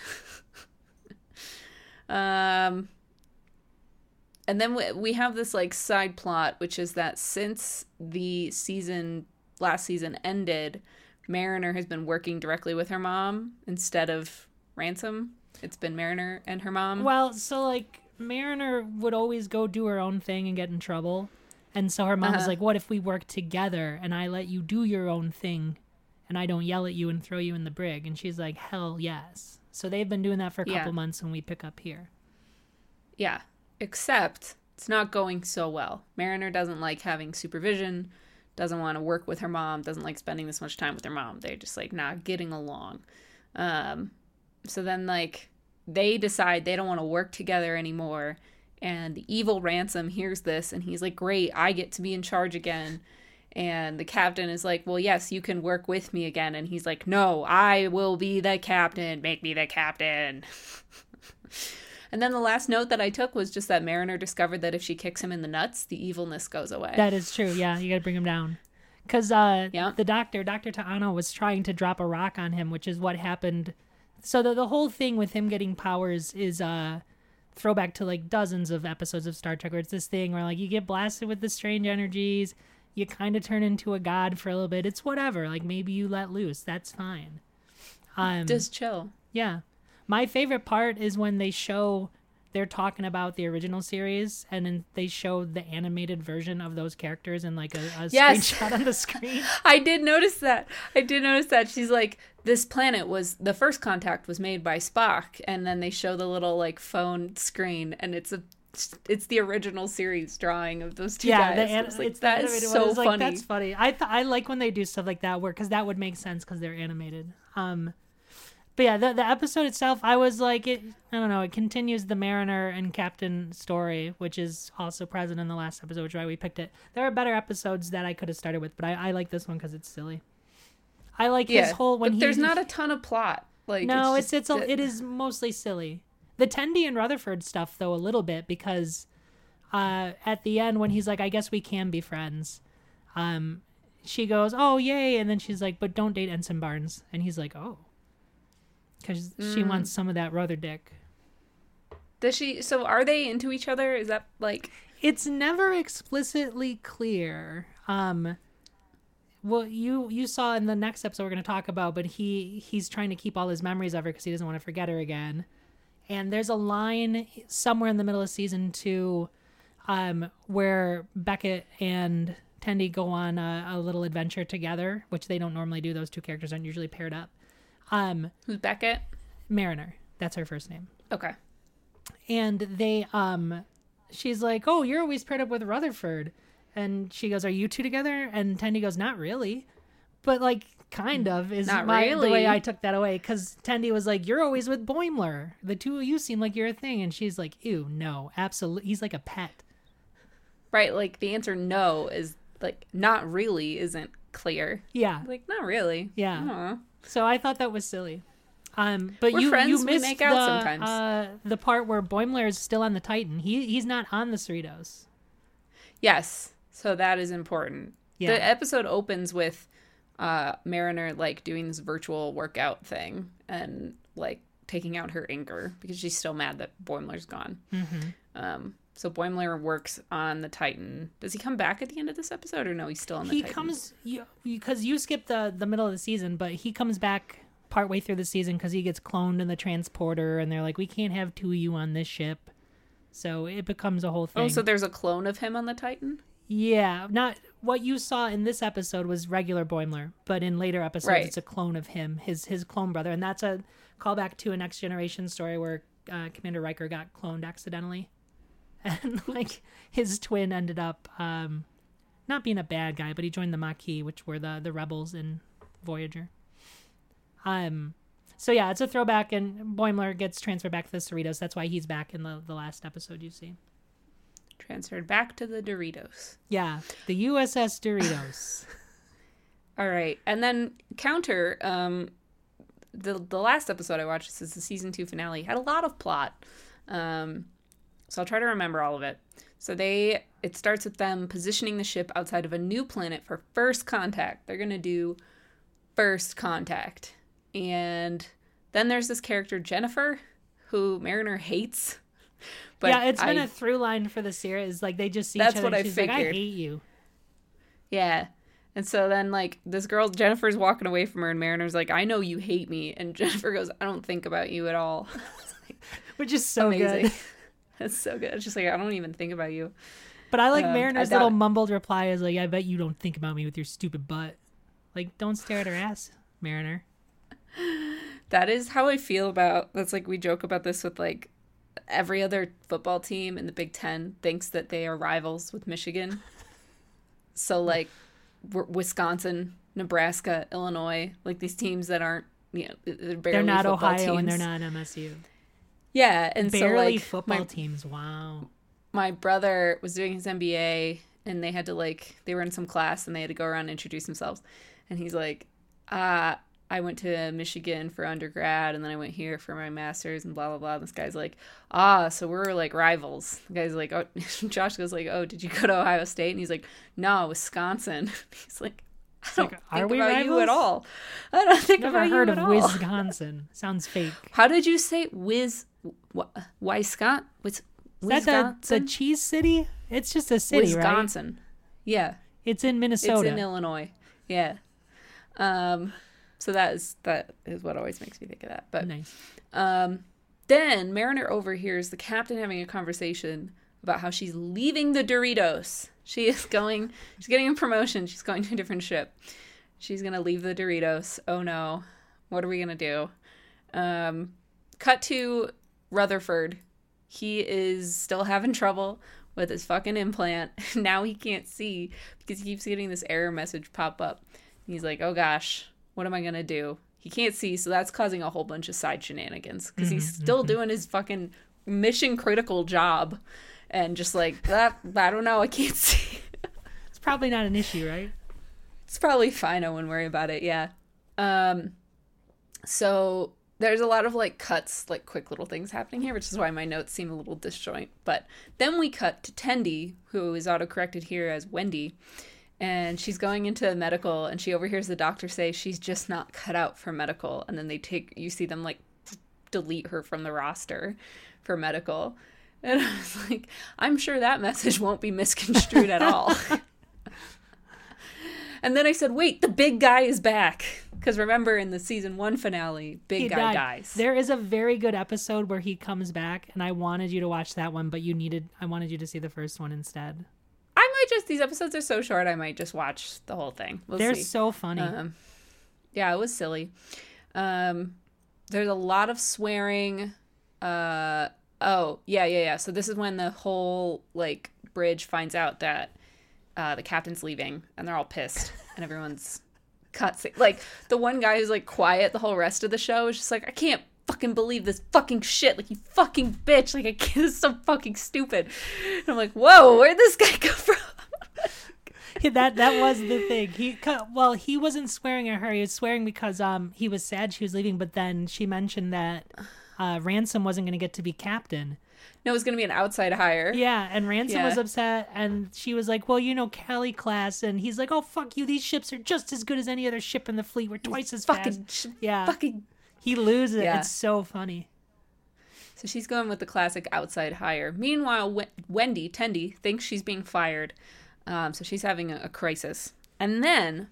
Speaker 1: um, and then we, we have this like side plot, which is that since the season last season ended, Mariner has been working directly with her mom instead of Ransom. It's been Mariner and her mom.
Speaker 2: Well, so like Mariner would always go do her own thing and get in trouble. And so her mom was
Speaker 1: Uh-huh.
Speaker 2: like, what if we work together and I let you do your own thing and I don't yell at you and throw you in the brig? And she's like, hell yes. So they've been doing that for a couple
Speaker 1: Yeah.
Speaker 2: months when we pick up here.
Speaker 1: Yeah, except it's not going so well. Mariner doesn't like having supervision, doesn't want to work with her mom, doesn't like spending this much time with her mom. They're just like not getting along. Um, so then like they decide they don't want to work together anymore. And the evil Ransom hears this and he's like, great, I get to be in charge again. And the captain is like, well, yes, you can work with me again. And he's like, no, I will be the captain. Make me the captain. And then the last note that I took was just that Mariner discovered that if she kicks him in the nuts, the evilness goes away.
Speaker 2: That is true. Yeah, you got to bring him down. Because uh,
Speaker 1: Yeah.
Speaker 2: the doctor, Doctor Ta'ano, was trying to drop a rock on him, which is what happened. So the, the whole thing with him getting powers is uh, throwback to like dozens of episodes of Star Trek where it's this thing where like you get blasted with the strange energies, you kind of turn into a god for a little bit. It's whatever. Like maybe you let loose. That's fine. Um,
Speaker 1: Just chill.
Speaker 2: Yeah. My favorite part is when they show they're talking about the original series and then they show the animated version of those characters in like a, a
Speaker 1: Yes.
Speaker 2: screenshot on the screen.
Speaker 1: I did notice that. I did notice that. She's like, this planet was, the first contact was made by Spock. And then they show the little like phone screen and it's a, it's the original series drawing of those two
Speaker 2: Yeah,
Speaker 1: guys.
Speaker 2: the an-
Speaker 1: It's like,
Speaker 2: it's the
Speaker 1: that
Speaker 2: animated
Speaker 1: is
Speaker 2: one.
Speaker 1: so
Speaker 2: It's like,
Speaker 1: funny.
Speaker 2: that's funny. I th- I like when they do stuff like that where because that would make sense because they're animated. Um, but yeah, the the episode itself, I was like, it. I don't know. It continues the Mariner and Captain story, which is also present in the last episode, which is why we picked it. There are better episodes that I could have started with, but I, I like this one because it's silly. I like
Speaker 1: yeah,
Speaker 2: his whole when
Speaker 1: but
Speaker 2: he.
Speaker 1: there's not a ton of plot. Like
Speaker 2: No,
Speaker 1: it's
Speaker 2: it's
Speaker 1: just,
Speaker 2: it's a, it is mostly silly. The Tendi and Rutherford stuff though a little bit because uh, at the end when he's like, I guess we can be friends. Um, she goes, oh yay, and then she's like, but don't date Ensign Barnes, and he's like, oh, because she
Speaker 1: Mm.
Speaker 2: wants some of that Ruther dick.
Speaker 1: Does she? So are they into each other? Is that like?
Speaker 2: It's never explicitly clear. Um, well, you you saw in the next episode we're going to talk about, but he he's trying to keep all his memories of her because he doesn't want to forget her again. And there's a line somewhere in the middle of season two, um, where Beckett and Tendi go on a, a little adventure together, which they don't normally do. Those two characters aren't usually paired up. Um,
Speaker 1: Who's Beckett?
Speaker 2: Mariner, that's her first name.
Speaker 1: Okay.
Speaker 2: And they um she's like, oh, you're always paired up with Rutherford, and she goes, are you two together? And Tendi goes, not really, but like kind of is
Speaker 1: Not
Speaker 2: my, the way
Speaker 1: really.
Speaker 2: I took that away, because Tendi was like, you're always with Boimler, the two of you seem like you're a thing, and she's like, ew, no, absolutely, he's like a pet.
Speaker 1: Right. Like the answer no is like not really isn't clear.
Speaker 2: Yeah,
Speaker 1: Like not really.
Speaker 2: Yeah.
Speaker 1: Aw.
Speaker 2: so I thought that was silly. Um, but
Speaker 1: We're
Speaker 2: you
Speaker 1: friends,
Speaker 2: you
Speaker 1: we
Speaker 2: missed
Speaker 1: make out
Speaker 2: the,
Speaker 1: sometimes.
Speaker 2: Uh, the part where Boimler is still on the Titan. He he's not on the Cerritos.
Speaker 1: Yes. So that is important.
Speaker 2: Yeah.
Speaker 1: The episode opens with uh, Mariner like doing this virtual workout thing and like taking out her anger because she's still mad that Boimler's gone.
Speaker 2: Mm-hmm.
Speaker 1: Um, so Boimler works on the Titan. Does he come back at the end of this episode or no? He's still on the
Speaker 2: He
Speaker 1: Titan.
Speaker 2: comes you because you skipped the the middle of the season, but he comes back partway through the season because he gets cloned in the transporter, and they're like, we can't have two of you on this ship, so it becomes a whole thing.
Speaker 1: Oh, so there's a clone of him on the Titan?
Speaker 2: Yeah, not what you saw in this episode was regular Boimler, but in later episodes
Speaker 1: Right.
Speaker 2: it's a clone of him, his his clone brother, and that's a callback to a Next Generation story where uh, Commander Riker got cloned accidentally, and like his twin ended up um, not being a bad guy, but he joined the Maquis, which were the the rebels in Voyager. Um, so yeah, it's a throwback, and Boimler gets transferred back to the Cerritos. That's why he's back in the the last episode you see.
Speaker 1: Transferred back to the Doritos.
Speaker 2: Yeah, the U S S Doritos.
Speaker 1: All right. And then counter, um, the the last episode I watched, this is the season two finale, had a lot of plot. Um, so I'll try to remember all of it. So they, it starts with them positioning the ship outside of a new planet for first contact. They're going to do first contact. And then there's this character, Jennifer, who Mariner hates. But
Speaker 2: yeah, it's been
Speaker 1: I-
Speaker 2: a through line for the series. Like they just see
Speaker 1: That's
Speaker 2: each other.
Speaker 1: what
Speaker 2: and
Speaker 1: I
Speaker 2: she's like, I
Speaker 1: figured.
Speaker 2: hate you.
Speaker 1: Yeah. And so then, like, this girl, Jennifer's walking away from her, and Mariner's like, I know you hate me. And Jennifer goes, I don't think about you at all. It's like,
Speaker 2: Which is so
Speaker 1: amazing.
Speaker 2: good.
Speaker 1: That's so good. It's just like, I don't even think about you.
Speaker 2: But I like
Speaker 1: Um,
Speaker 2: Mariner's
Speaker 1: I
Speaker 2: little
Speaker 1: doubt-
Speaker 2: mumbled reply is like, I bet you don't think about me with your stupid butt. Like, don't stare at her ass, Mariner.
Speaker 1: That is how I feel about, that's like, we joke about this with like every other football team in the Big Ten thinks that they are rivals with Michigan. So like Wisconsin, Nebraska, Illinois, like these teams that aren't, you know, they're, barely
Speaker 2: they're not Ohio
Speaker 1: teams.
Speaker 2: And they're not M S U.
Speaker 1: Yeah, and
Speaker 2: barely
Speaker 1: so like
Speaker 2: football
Speaker 1: my,
Speaker 2: teams. Wow.
Speaker 1: My brother was doing his M B A, and they had to like they were in some class and they had to go around and introduce themselves, and he's like, uh I went to Michigan for undergrad, and then I went here for my master's, and blah blah blah. And this guy's like, ah, so we're like rivals. The guy's like, oh, Josh goes like, oh, did you go to Ohio State? And he's like, no, Wisconsin. He's like, I don't
Speaker 2: like,
Speaker 1: think
Speaker 2: are we
Speaker 1: about
Speaker 2: rivals?
Speaker 1: you at all. I don't think
Speaker 2: Never
Speaker 1: about
Speaker 2: heard
Speaker 1: you
Speaker 2: of
Speaker 1: at all.
Speaker 2: Wisconsin. Sounds fake.
Speaker 1: How did you say Wiz? Wisconsin? Wis,
Speaker 2: Is that the, the cheese city? It's just a city,
Speaker 1: Wisconsin.
Speaker 2: right?
Speaker 1: Yeah.
Speaker 2: It's in Minnesota.
Speaker 1: It's in Illinois. Yeah. Um. So that is that is what always makes me think of that. But
Speaker 2: nice.
Speaker 1: Um. Then Mariner overhears the captain having a conversation about how she's leaving the Doritos. She is going. She's getting a promotion. She's going to a different ship. She's gonna leave the Doritos. Oh no. What are we gonna do? Um. Cut to Rutherford. He is still having trouble with his fucking implant. Now he can't see because he keeps getting this error message pop up. He's like, oh gosh, what am I going to do? He can't see, so that's causing a whole bunch of side shenanigans because mm-hmm, he's still mm-hmm. doing his fucking mission critical job. And just like, that, I don't know, I can't see.
Speaker 2: It's probably not an issue, right?
Speaker 1: It's probably fine. I wouldn't worry about it, yeah. Um, so there's a lot of like cuts, like quick little things happening here, which is why my notes seem a little disjoint. But then we cut to Tendi, who is autocorrected here as Wendy, and she's going into medical, and she overhears the doctor say she's just not cut out for medical. And then they take, you see them like delete her from the roster for medical. And I was like, I'm sure that message won't be misconstrued at all. And then I said, wait, the big guy is back. Because remember, in the season one finale, big
Speaker 2: he
Speaker 1: guy
Speaker 2: died.
Speaker 1: dies.
Speaker 2: There is a very good episode where he comes back, and I wanted you to watch that one, but you needed, I wanted you to see the first one instead.
Speaker 1: I might just, these episodes are so short, I might just watch the whole thing. We'll
Speaker 2: They're
Speaker 1: see.
Speaker 2: so funny.
Speaker 1: Um, yeah, it was silly. Um, there's a lot of swearing. Uh, oh, yeah, yeah, yeah. So this is when the whole, like, bridge finds out that uh, the captain's leaving, and they're all pissed, and everyone's cutscene. Like, the one guy who's, like, quiet the whole rest of the show is just like, I can't fucking believe this fucking shit. Like, you fucking bitch. Like, I can't, this is so fucking stupid. And I'm like, whoa, where'd this guy come from?
Speaker 2: that that was the thing. He well, he wasn't swearing at her. He was swearing because um he was sad she was leaving, but then she mentioned that uh, Ransom wasn't going to get to be captain.
Speaker 1: No, it was going to be an outside hire.
Speaker 2: Yeah, and Ransom
Speaker 1: yeah.
Speaker 2: was upset, and she was like, well, you know, Cali class, and he's like, oh, fuck you, these ships are just as good as any other ship in the fleet. We're twice as
Speaker 1: fucking,
Speaker 2: fast. Yeah.
Speaker 1: Fucking.
Speaker 2: He loses it.
Speaker 1: Yeah.
Speaker 2: It's so funny.
Speaker 1: So she's going with the classic outside hire. Meanwhile, w- Wendy, Tendi, thinks she's being fired. Um, so she's having a, a crisis. And then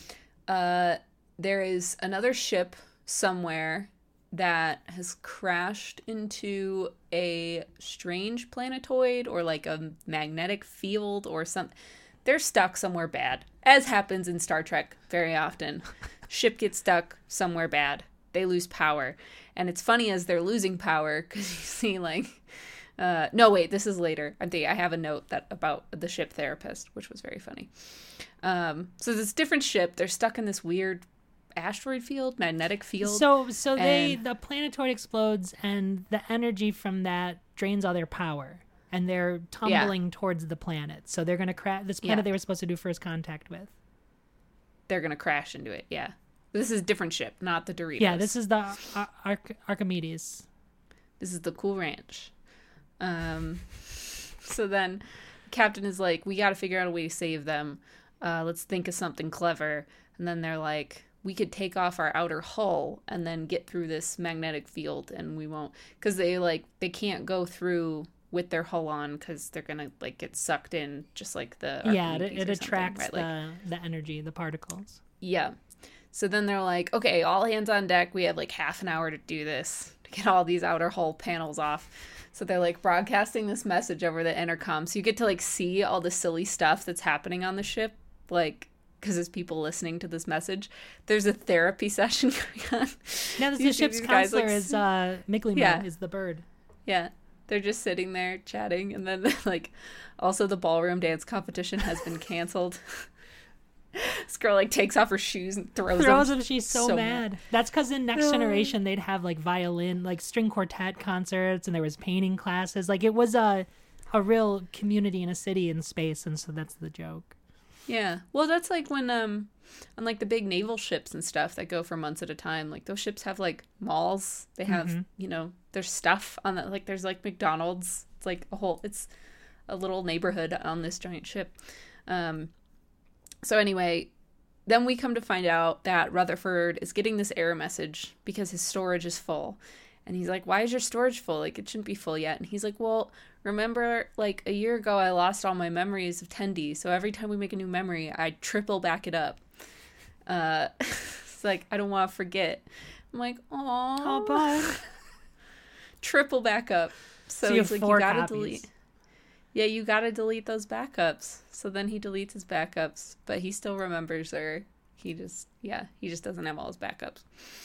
Speaker 1: uh, there is another ship somewhere that has crashed into a strange planetoid or like a magnetic field or something. They're stuck somewhere bad, as happens in Star Trek very often. Ship gets stuck somewhere bad. They lose power. And it's funny as they're losing power because you see like, uh, no, wait, this is later. I think I have a note that about the ship therapist, which was very funny. Um, so this different ship, they're stuck in this weird asteroid field, magnetic field.
Speaker 2: So so they
Speaker 1: and,
Speaker 2: the planetoid explodes and the energy from that drains all their power. And they're tumbling yeah. towards the planet. So they're going to crash this planet yeah. they were supposed to do first contact with.
Speaker 1: They're going to crash into it, yeah. This is a different ship, not the Doritos.
Speaker 2: Yeah, this is the Ar- Ar- Archimedes.
Speaker 1: This is the Cool Ranch. Um, so then the captain is like, we got to figure out a way to save them. Uh, let's think of something clever. And then they're like, we could take off our outer hull and then get through this magnetic field and we won't. Because they, like, they can't go through with their hull on because they're going to, like, get sucked in just like the
Speaker 2: Yeah, it, it attracts
Speaker 1: right?
Speaker 2: the,
Speaker 1: like,
Speaker 2: the energy, the particles.
Speaker 1: Yeah. So then they're like, okay, all hands on deck. We have like half an hour to do this, to get all these outer hull panels off. So they're like broadcasting this message over the intercom. So you get to like see all the silly stuff that's happening on the ship. Like because there's people listening to this message. There's a therapy session going on.
Speaker 2: Now, this
Speaker 1: You
Speaker 2: the
Speaker 1: see
Speaker 2: ship's
Speaker 1: these guys,
Speaker 2: counselor
Speaker 1: like,
Speaker 2: is uh, Mickey
Speaker 1: Yeah.
Speaker 2: Mouse, is the bird.
Speaker 1: Yeah, they're just sitting there chatting, and then like, also the ballroom dance competition has been canceled. This girl like takes off her shoes and throws,
Speaker 2: Throws
Speaker 1: them.
Speaker 2: them. She's so,
Speaker 1: So
Speaker 2: mad.
Speaker 1: mad.
Speaker 2: That's because in Next
Speaker 1: Oh.
Speaker 2: Generation they'd have like violin, like string quartet concerts, and there was painting classes. Like it was a a real community in a city in space, and so that's the joke.
Speaker 1: Yeah, well, that's like when um, on like the big naval ships and stuff that go for months at a time. Like those ships have like malls. They have
Speaker 2: Mhm.
Speaker 1: you know there's stuff on that. Like there's like McDonald's. It's like a whole. It's a little neighborhood on this giant ship. Um, so anyway. Then we come to find out that Rutherford is getting this error message because his storage is full. And he's like, why is your storage full? Like, it shouldn't be full yet. And he's like, well, remember, like, a year ago I lost all my memories of Tendi. So every time we make a new memory, I triple back it up. Uh, it's like, I don't want to forget. I'm like, aw.
Speaker 2: Oh, bud.
Speaker 1: Triple backup. So,
Speaker 2: So you
Speaker 1: he's
Speaker 2: have
Speaker 1: like,
Speaker 2: four
Speaker 1: you gotta
Speaker 2: copies.
Speaker 1: delete. Yeah, you gotta delete those backups. So then he deletes his backups, but he still remembers her. He just, yeah, he just doesn't have all his backups.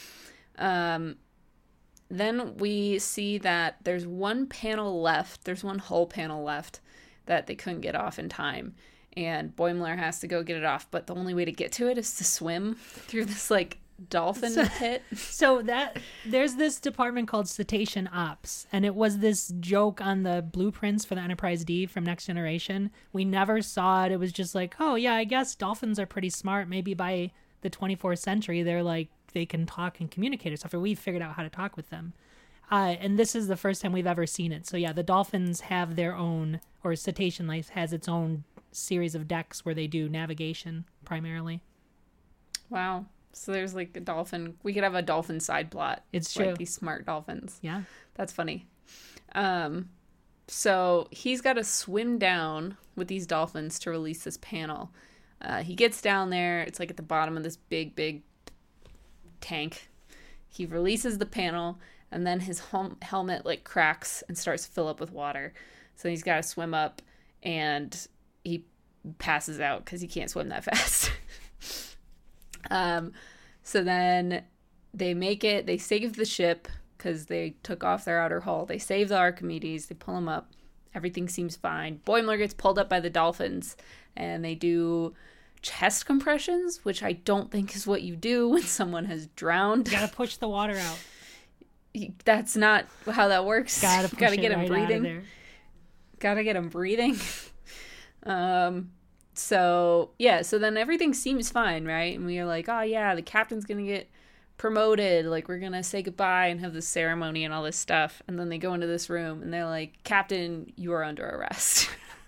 Speaker 1: Um, then we see that there's one panel left. There's one hull panel left that they couldn't get off in time. And Boimler has to go get it off, but the only way to get to it is to swim through this, like, dolphin
Speaker 2: So-
Speaker 1: pit.
Speaker 2: So that there's this department called Cetacean Ops, and it was this joke on the blueprints for the Enterprise D from Next Generation. We never saw it. It was just like, oh yeah, I guess dolphins are pretty smart. Maybe by the twenty-fourth century, they're like they can talk and communicate or stuff. Or we figured out how to talk with them. Uh, and this is the first time we've ever seen it. So yeah, the dolphins have their own, or Cetacean Life has its own series of decks where they do navigation primarily.
Speaker 1: Wow. So there's like a dolphin. We could have a dolphin side plot.
Speaker 2: It's
Speaker 1: like
Speaker 2: true.
Speaker 1: these smart dolphins.
Speaker 2: Yeah.
Speaker 1: That's funny. Um, so he's got to swim down with these dolphins to release this panel. Uh, he gets down there. It's like at the bottom of this big, big tank. He releases the panel, and then his hel- helmet like cracks and starts to fill up with water. So he's got to swim up, and he passes out because he can't swim that fast. um, so then they make it. They save the ship because they took off their outer hull. They save the Archimedes. They pull him up. Everything seems fine. Boimler gets pulled up by the dolphins, and they do chest compressions, which I don't think is what you do when someone has drowned.
Speaker 2: You gotta push the water out.
Speaker 1: That's not how that works.
Speaker 2: Gotta push
Speaker 1: Gotta
Speaker 2: it
Speaker 1: get him
Speaker 2: right out of
Speaker 1: breathing.
Speaker 2: there.
Speaker 1: Gotta get him breathing. um. So yeah. So then everything seems fine, right? And we are like, oh yeah, the captain's gonna get promoted. Like we're gonna say goodbye and have this ceremony and all this stuff. And then they go into this room and they're like, Captain, you are under arrest.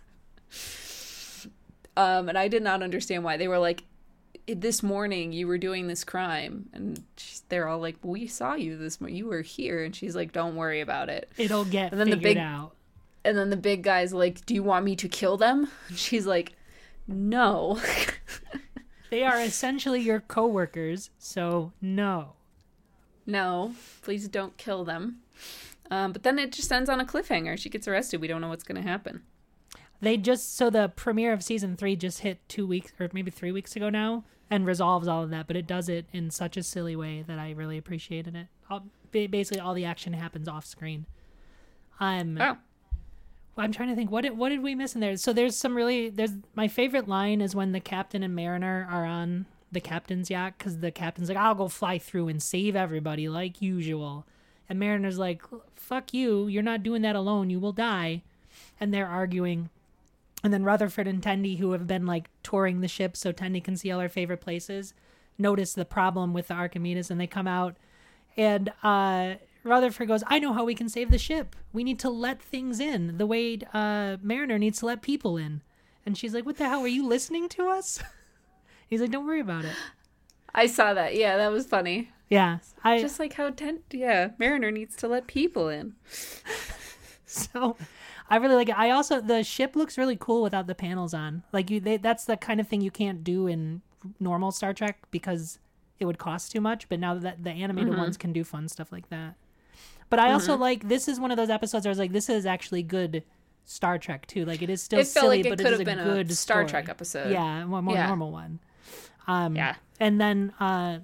Speaker 1: Um, and I did not understand why. They were like, this morning you were doing this crime. And she, they're all like, we saw you this morning. You were here. And she's like, don't worry about it.
Speaker 2: It'll get
Speaker 1: And then the
Speaker 2: figured
Speaker 1: big-
Speaker 2: out.
Speaker 1: And then the big guy's like, do you want me to kill them? And she's like, no.
Speaker 2: They are essentially your coworkers, so no.
Speaker 1: No, please don't kill them. Um, but then it just ends on a cliffhanger. She gets arrested. We don't know what's going to happen.
Speaker 2: They just, so the premiere of season three just hit two weeks, or maybe three weeks ago now, and resolves all of that, but it does it in such a silly way that I really appreciated it. All, ba- basically, all the action happens off screen. Um,
Speaker 1: Oh.
Speaker 2: I'm trying to think, what did, what did we miss in there? So there's some really, there's, my favorite line is when the captain and Mariner are on the captain's yacht, because the captain's like, I'll go fly through and save everybody like usual. And Mariner's like, fuck you, you're not doing that alone, you will die. And they're arguing. And then Rutherford and Tendi, who have been like touring the ship so Tendi can see all her favorite places, notice the problem with the Archimedes, and they come out. And uh, Rutherford goes, I know how we can save the ship. We need to let things in the way uh, Mariner needs to let people in. And she's like, what the hell, are you listening to us? He's like, don't worry about it.
Speaker 1: I saw that. Yeah, that was funny.
Speaker 2: Yeah. I
Speaker 1: Just like how, ten- yeah, Mariner needs to let people in.
Speaker 2: So I really like it. I also, the ship looks really cool without the panels on. Like you, they, that's the kind of thing you can't do in normal Star Trek because it would cost too much. But now that the animated
Speaker 1: Mm-hmm.
Speaker 2: ones can do fun stuff like that. But I also like, this is one of those episodes where I was like, this is actually good Star Trek too. Like it is still
Speaker 1: It felt
Speaker 2: silly,
Speaker 1: like it
Speaker 2: but
Speaker 1: could
Speaker 2: it is
Speaker 1: have
Speaker 2: a
Speaker 1: been a
Speaker 2: good
Speaker 1: Star
Speaker 2: story.
Speaker 1: Trek episode.
Speaker 2: Yeah, a more, more
Speaker 1: Yeah.
Speaker 2: normal one. Um,
Speaker 1: Yeah.
Speaker 2: And then uh,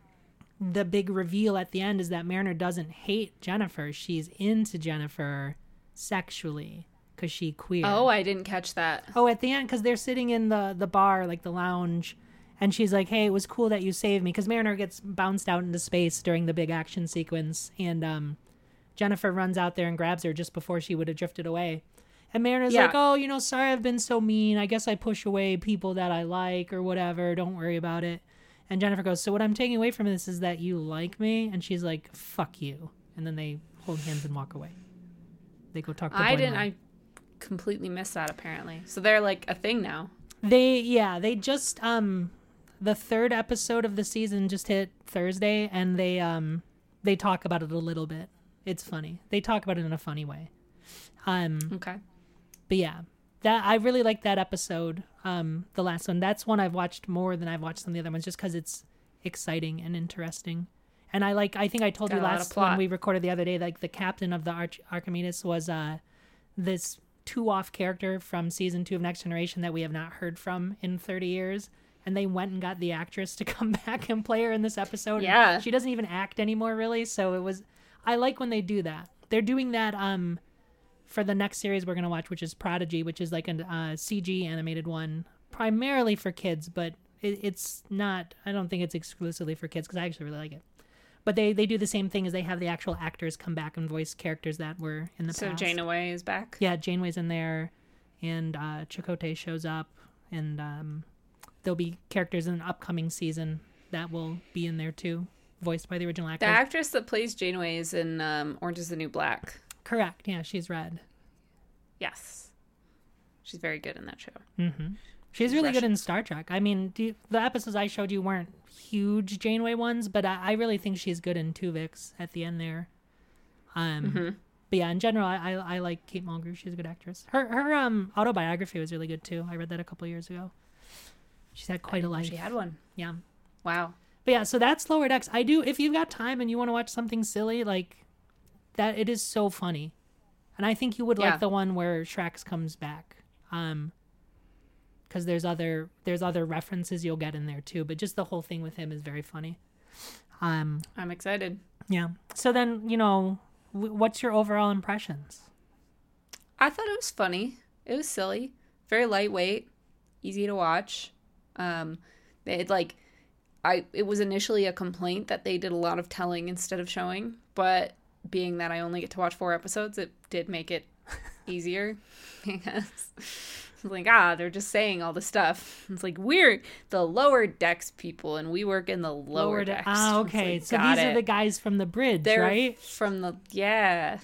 Speaker 2: the big reveal at the end is that Mariner doesn't hate Jennifer. She's into Jennifer sexually because she queer.
Speaker 1: Oh, I didn't catch that.
Speaker 2: Oh, at the end, because they're sitting in the, the bar, like the lounge, and she's like, hey, it was cool that you saved me. Because Mariner gets bounced out into space during the big action sequence, and um, Jennifer runs out there and grabs her just before she would have drifted away. And Mariner's
Speaker 1: Yeah.
Speaker 2: like, oh, you know, sorry I've been so mean. I guess I push away people that I like or whatever. Don't worry about it. And Jennifer goes, so what I'm taking away from this is that you like me? And she's like, fuck you. And then they hold hands and walk away. They go talk to
Speaker 1: I
Speaker 2: Boy
Speaker 1: didn't.
Speaker 2: Mom.
Speaker 1: I completely missed that, apparently. So they're like a thing now.
Speaker 2: They, yeah, they just, um, the third episode of the season just hit Thursday, and they, um, they talk about it a little bit. It's funny. They talk about it in a funny way. Um,
Speaker 1: Okay.
Speaker 2: But yeah, that I really like that episode. Um, the last one. That's one I've watched more than I've watched some of the other ones, just because it's exciting and interesting. And I like. I think I told
Speaker 1: Got
Speaker 2: you
Speaker 1: a lot of
Speaker 2: last when
Speaker 1: plot.
Speaker 2: we recorded the other day, like the captain of the Arch- Archimedes was uh, this two-off character from season two of Next Generation that we have not heard from in thirty years. And they went and got the actress to come back and play her in this episode. And
Speaker 1: Yeah.
Speaker 2: she doesn't even act anymore, really. So it was. I like when they do that. They're doing that. Um. For the next series we're going to watch, which is Prodigy, which is like a uh, C G animated one, primarily for kids, but it, it's not, I don't think it's exclusively for kids because I actually really like it. But they, they do the same thing as they have the actual actors come back and voice characters that were in the
Speaker 1: So
Speaker 2: past.
Speaker 1: Janeway is back.
Speaker 2: Yeah, Janeway's in there, and uh, Chakotay shows up, and um, there'll be characters in an upcoming season that will be in there too, voiced by the original
Speaker 1: The
Speaker 2: actors.
Speaker 1: actress that plays Janeway is in um, Orange is the New Black.
Speaker 2: Correct, yeah, she's red.
Speaker 1: Yes. She's very good in that show.
Speaker 2: Mm-hmm. She's really good in Star Trek. I mean, do you, the episodes I showed you weren't huge Janeway ones, but I, I really think she's good in Tuvix at the end there. Um,
Speaker 1: Mm-hmm.
Speaker 2: But yeah, in general, I, I I like Kate Mulgrew. She's a good actress. Her her um autobiography was really good too. I read that a couple years ago. She's had quite a life.
Speaker 1: She had one.
Speaker 2: Yeah.
Speaker 1: Wow.
Speaker 2: But yeah, so that's Lower Decks. I do, if you've got time and you want to watch something silly, like that, it is so funny. And I think you would
Speaker 1: Yeah.
Speaker 2: like the one where Shrax comes back. Um, because there's other there's other references you'll get in there too. But just the whole thing with him is very funny. Um,
Speaker 1: I'm excited.
Speaker 2: yeah. So then, you know, w- what's your overall impressions?
Speaker 1: I thought it was funny. It was silly. Very lightweight. Easy to watch. Um, it like, I it was initially a complaint that they did a lot of telling instead of showing, but being that I only get to watch four episodes, it did make it easier because it's like, ah, they're just saying all the stuff. It's like, we're the lower decks people and we work in the lower,
Speaker 2: de-
Speaker 1: decks.
Speaker 2: Ah,
Speaker 1: It's
Speaker 2: okay.
Speaker 1: like,
Speaker 2: So
Speaker 1: got
Speaker 2: these
Speaker 1: it.
Speaker 2: are the guys from the bridge,
Speaker 1: They're
Speaker 2: right?
Speaker 1: from the, yeah.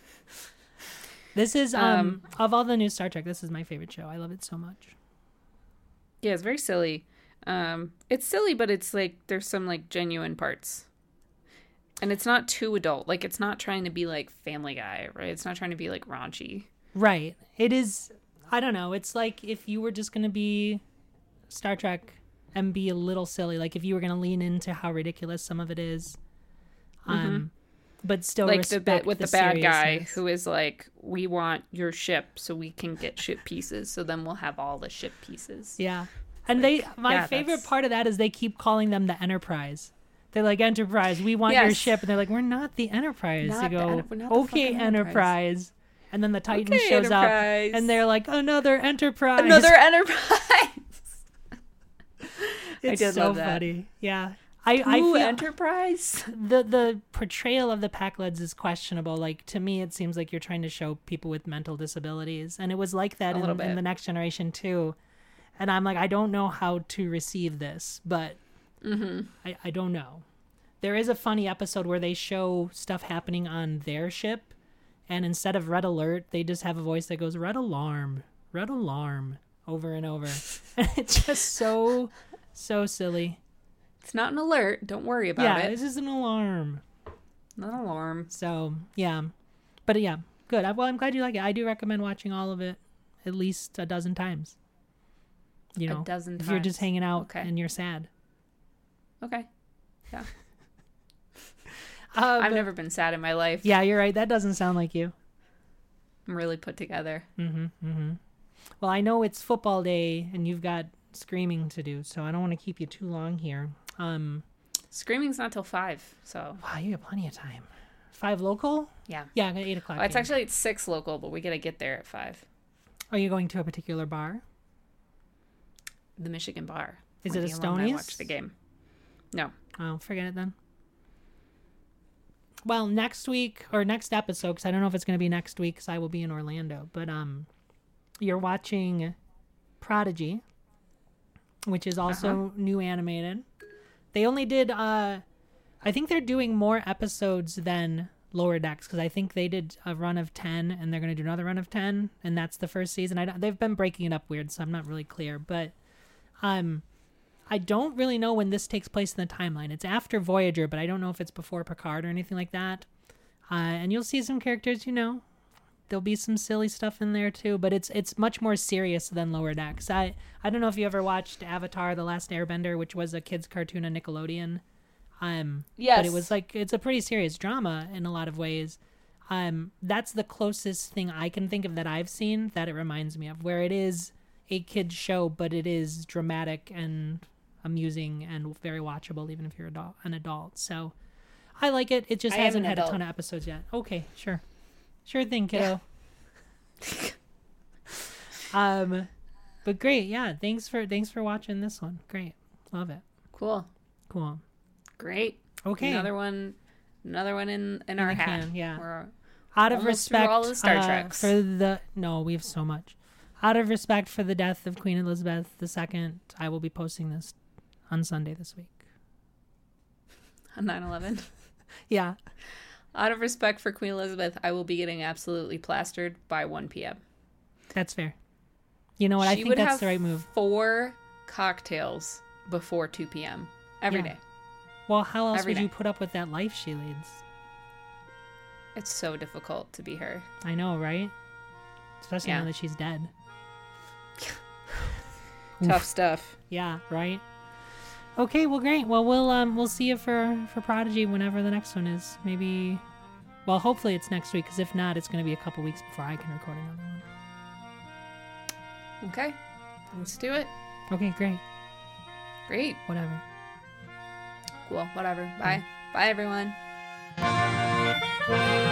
Speaker 2: This is um,
Speaker 1: Um,
Speaker 2: of all the new Star Trek, this is my favorite show. I love it so much.
Speaker 1: Yeah, it's very silly. Um, it's silly, but it's like there's some like genuine parts, and it's not too adult. Like it's not trying to be like Family Guy, right? It's not trying to be like raunchy.
Speaker 2: Right. It is. I don't know. It's like if you were just going to be Star Trek and be a little silly, like if you were going to lean into how ridiculous some of it is, um, but still
Speaker 1: Like the
Speaker 2: respect
Speaker 1: bit with the, bad guy
Speaker 2: seriousness.
Speaker 1: who is like, "We want your ship so we can get ship pieces. So then we'll have all the ship pieces."
Speaker 2: Yeah. And they, my
Speaker 1: yeah,
Speaker 2: favorite
Speaker 1: that's-
Speaker 2: part of that is they keep calling them the Enterprise. They're like, Enterprise, we want your
Speaker 1: Yes.
Speaker 2: ship. And they're like, we're not the Enterprise.
Speaker 1: Not
Speaker 2: they
Speaker 1: the
Speaker 2: go,
Speaker 1: Enter- we're not the
Speaker 2: okay,
Speaker 1: fucking
Speaker 2: Enterprise.
Speaker 1: Enterprise.
Speaker 2: And then the Titan
Speaker 1: Okay,
Speaker 2: shows
Speaker 1: Enterprise.
Speaker 2: up and they're like, another Enterprise.
Speaker 1: Another Enterprise.
Speaker 2: It's
Speaker 1: did
Speaker 2: so
Speaker 1: love that.
Speaker 2: funny. Yeah. I, I
Speaker 1: Ooh,
Speaker 2: feel
Speaker 1: Enterprise.
Speaker 2: the the portrayal of the Pakleds is questionable. Like to me, it seems like you're trying to show people with mental disabilities, and it was like that
Speaker 1: A little
Speaker 2: in, in
Speaker 1: bit.
Speaker 2: the Next Generation too. And I'm like, I don't know how to receive this, but
Speaker 1: Mm-hmm.
Speaker 2: I, I don't know. There is a funny episode where they show stuff happening on their ship, and instead of red alert, they just have a voice that goes red alarm, red alarm, over and over. And it's just so so silly.
Speaker 1: It's not an alert. Don't worry about
Speaker 2: Yeah,
Speaker 1: it.
Speaker 2: this is an alarm.
Speaker 1: Not an alarm.
Speaker 2: So yeah, but yeah, good. I, well, I'm glad you like it. I do recommend watching all of it at least a dozen times. You know,
Speaker 1: A dozen
Speaker 2: if you're just
Speaker 1: times.
Speaker 2: hanging out
Speaker 1: Okay.
Speaker 2: and you're sad.
Speaker 1: Okay. Yeah.
Speaker 2: Uh,
Speaker 1: I've
Speaker 2: but-
Speaker 1: never been sad in my life.
Speaker 2: Yeah, you're right. That doesn't sound like you.
Speaker 1: I'm really put together.
Speaker 2: Mm-hmm. Mm-hmm. Well, I know it's football day, and you've got screaming to do, so I don't want to keep you too long here. Um,
Speaker 1: Screaming's not till five, so.
Speaker 2: wow, you have plenty of time. Five local?
Speaker 1: Yeah.
Speaker 2: Yeah, I got eight o'clock.
Speaker 1: Well, it's
Speaker 2: game.
Speaker 1: actually it's six local, but we gotta get there at five.
Speaker 2: Are you going to a particular bar?
Speaker 1: The Michigan Bar.
Speaker 2: Is
Speaker 1: where
Speaker 2: it a
Speaker 1: the alumni
Speaker 2: Stoney's?
Speaker 1: Watch the game. No.
Speaker 2: Oh, forget it then. Well, next week or next episode, because I don't know if it's going to be next week, because I will be in Orlando. But um, you're watching Prodigy, which is also
Speaker 1: Uh-huh.
Speaker 2: new animated. They only did. Uh, I think they're doing more episodes than Lower Decks, because I think they did a run of ten, and they're going to do another run of ten, and that's the first season. I don't, they've been breaking it up weird, so I'm not really clear, but um. I don't really know when this takes place in the timeline. It's after Voyager, but I don't know if it's before Picard or anything like that. Uh, and you'll see some characters, you know, there'll be some silly stuff in there too, but it's it's much more serious than Lower Decks. I, I don't know if you ever watched Avatar: The Last Airbender, which was a kids' cartoon on Nickelodeon. Um,
Speaker 1: Yes.
Speaker 2: But it was like, it's a pretty serious drama in a lot of ways. Um, that's the closest thing I can think of that I've seen that it reminds me of, where it is a kid's show, but it is dramatic and amusing and very watchable, even if you're adult, an adult. So I like it. It just
Speaker 1: I am
Speaker 2: hasn't
Speaker 1: an
Speaker 2: had a
Speaker 1: adult.
Speaker 2: ton of episodes yet. Okay, sure. Sure thing, kiddo. um, but great. Yeah. Thanks for, thanks for watching this one. Great. Love it.
Speaker 1: Cool.
Speaker 2: Cool.
Speaker 1: Great.
Speaker 2: Okay.
Speaker 1: Another one. Another one in in our
Speaker 2: the
Speaker 1: hat.
Speaker 2: can, yeah.
Speaker 1: We're
Speaker 2: Out of
Speaker 1: almost through
Speaker 2: respect
Speaker 1: all the Star
Speaker 2: uh,
Speaker 1: Treks.
Speaker 2: for the, no, we have so much. Out of respect for the death of Queen Elizabeth the Second, I will be posting this on Sunday this week.
Speaker 1: on nine eleven.
Speaker 2: Yeah.
Speaker 1: Out of respect for Queen Elizabeth, I will be getting absolutely plastered by one p.m.
Speaker 2: That's fair. You know what? I
Speaker 1: She
Speaker 2: think
Speaker 1: would
Speaker 2: that's
Speaker 1: have
Speaker 2: the right move.
Speaker 1: Four cocktails before two p.m. every
Speaker 2: Yeah.
Speaker 1: day.
Speaker 2: Well, how else
Speaker 1: Every
Speaker 2: would you
Speaker 1: day.
Speaker 2: put up with that life she leads?
Speaker 1: It's so difficult to be her.
Speaker 2: I know, right? Especially
Speaker 1: Yeah.
Speaker 2: now that she's dead.
Speaker 1: Tough stuff.
Speaker 2: Yeah, right. Okay, well, great. Well, we'll um we'll see you for for Prodigy whenever the next one is. Maybe, well, hopefully it's next week. Because if not, it's going to be a couple weeks before I can record another one.
Speaker 1: Okay. Let's do it.
Speaker 2: Okay, great.
Speaker 1: Great.
Speaker 2: Whatever.
Speaker 1: Cool. Whatever. Bye. Bye, everyone.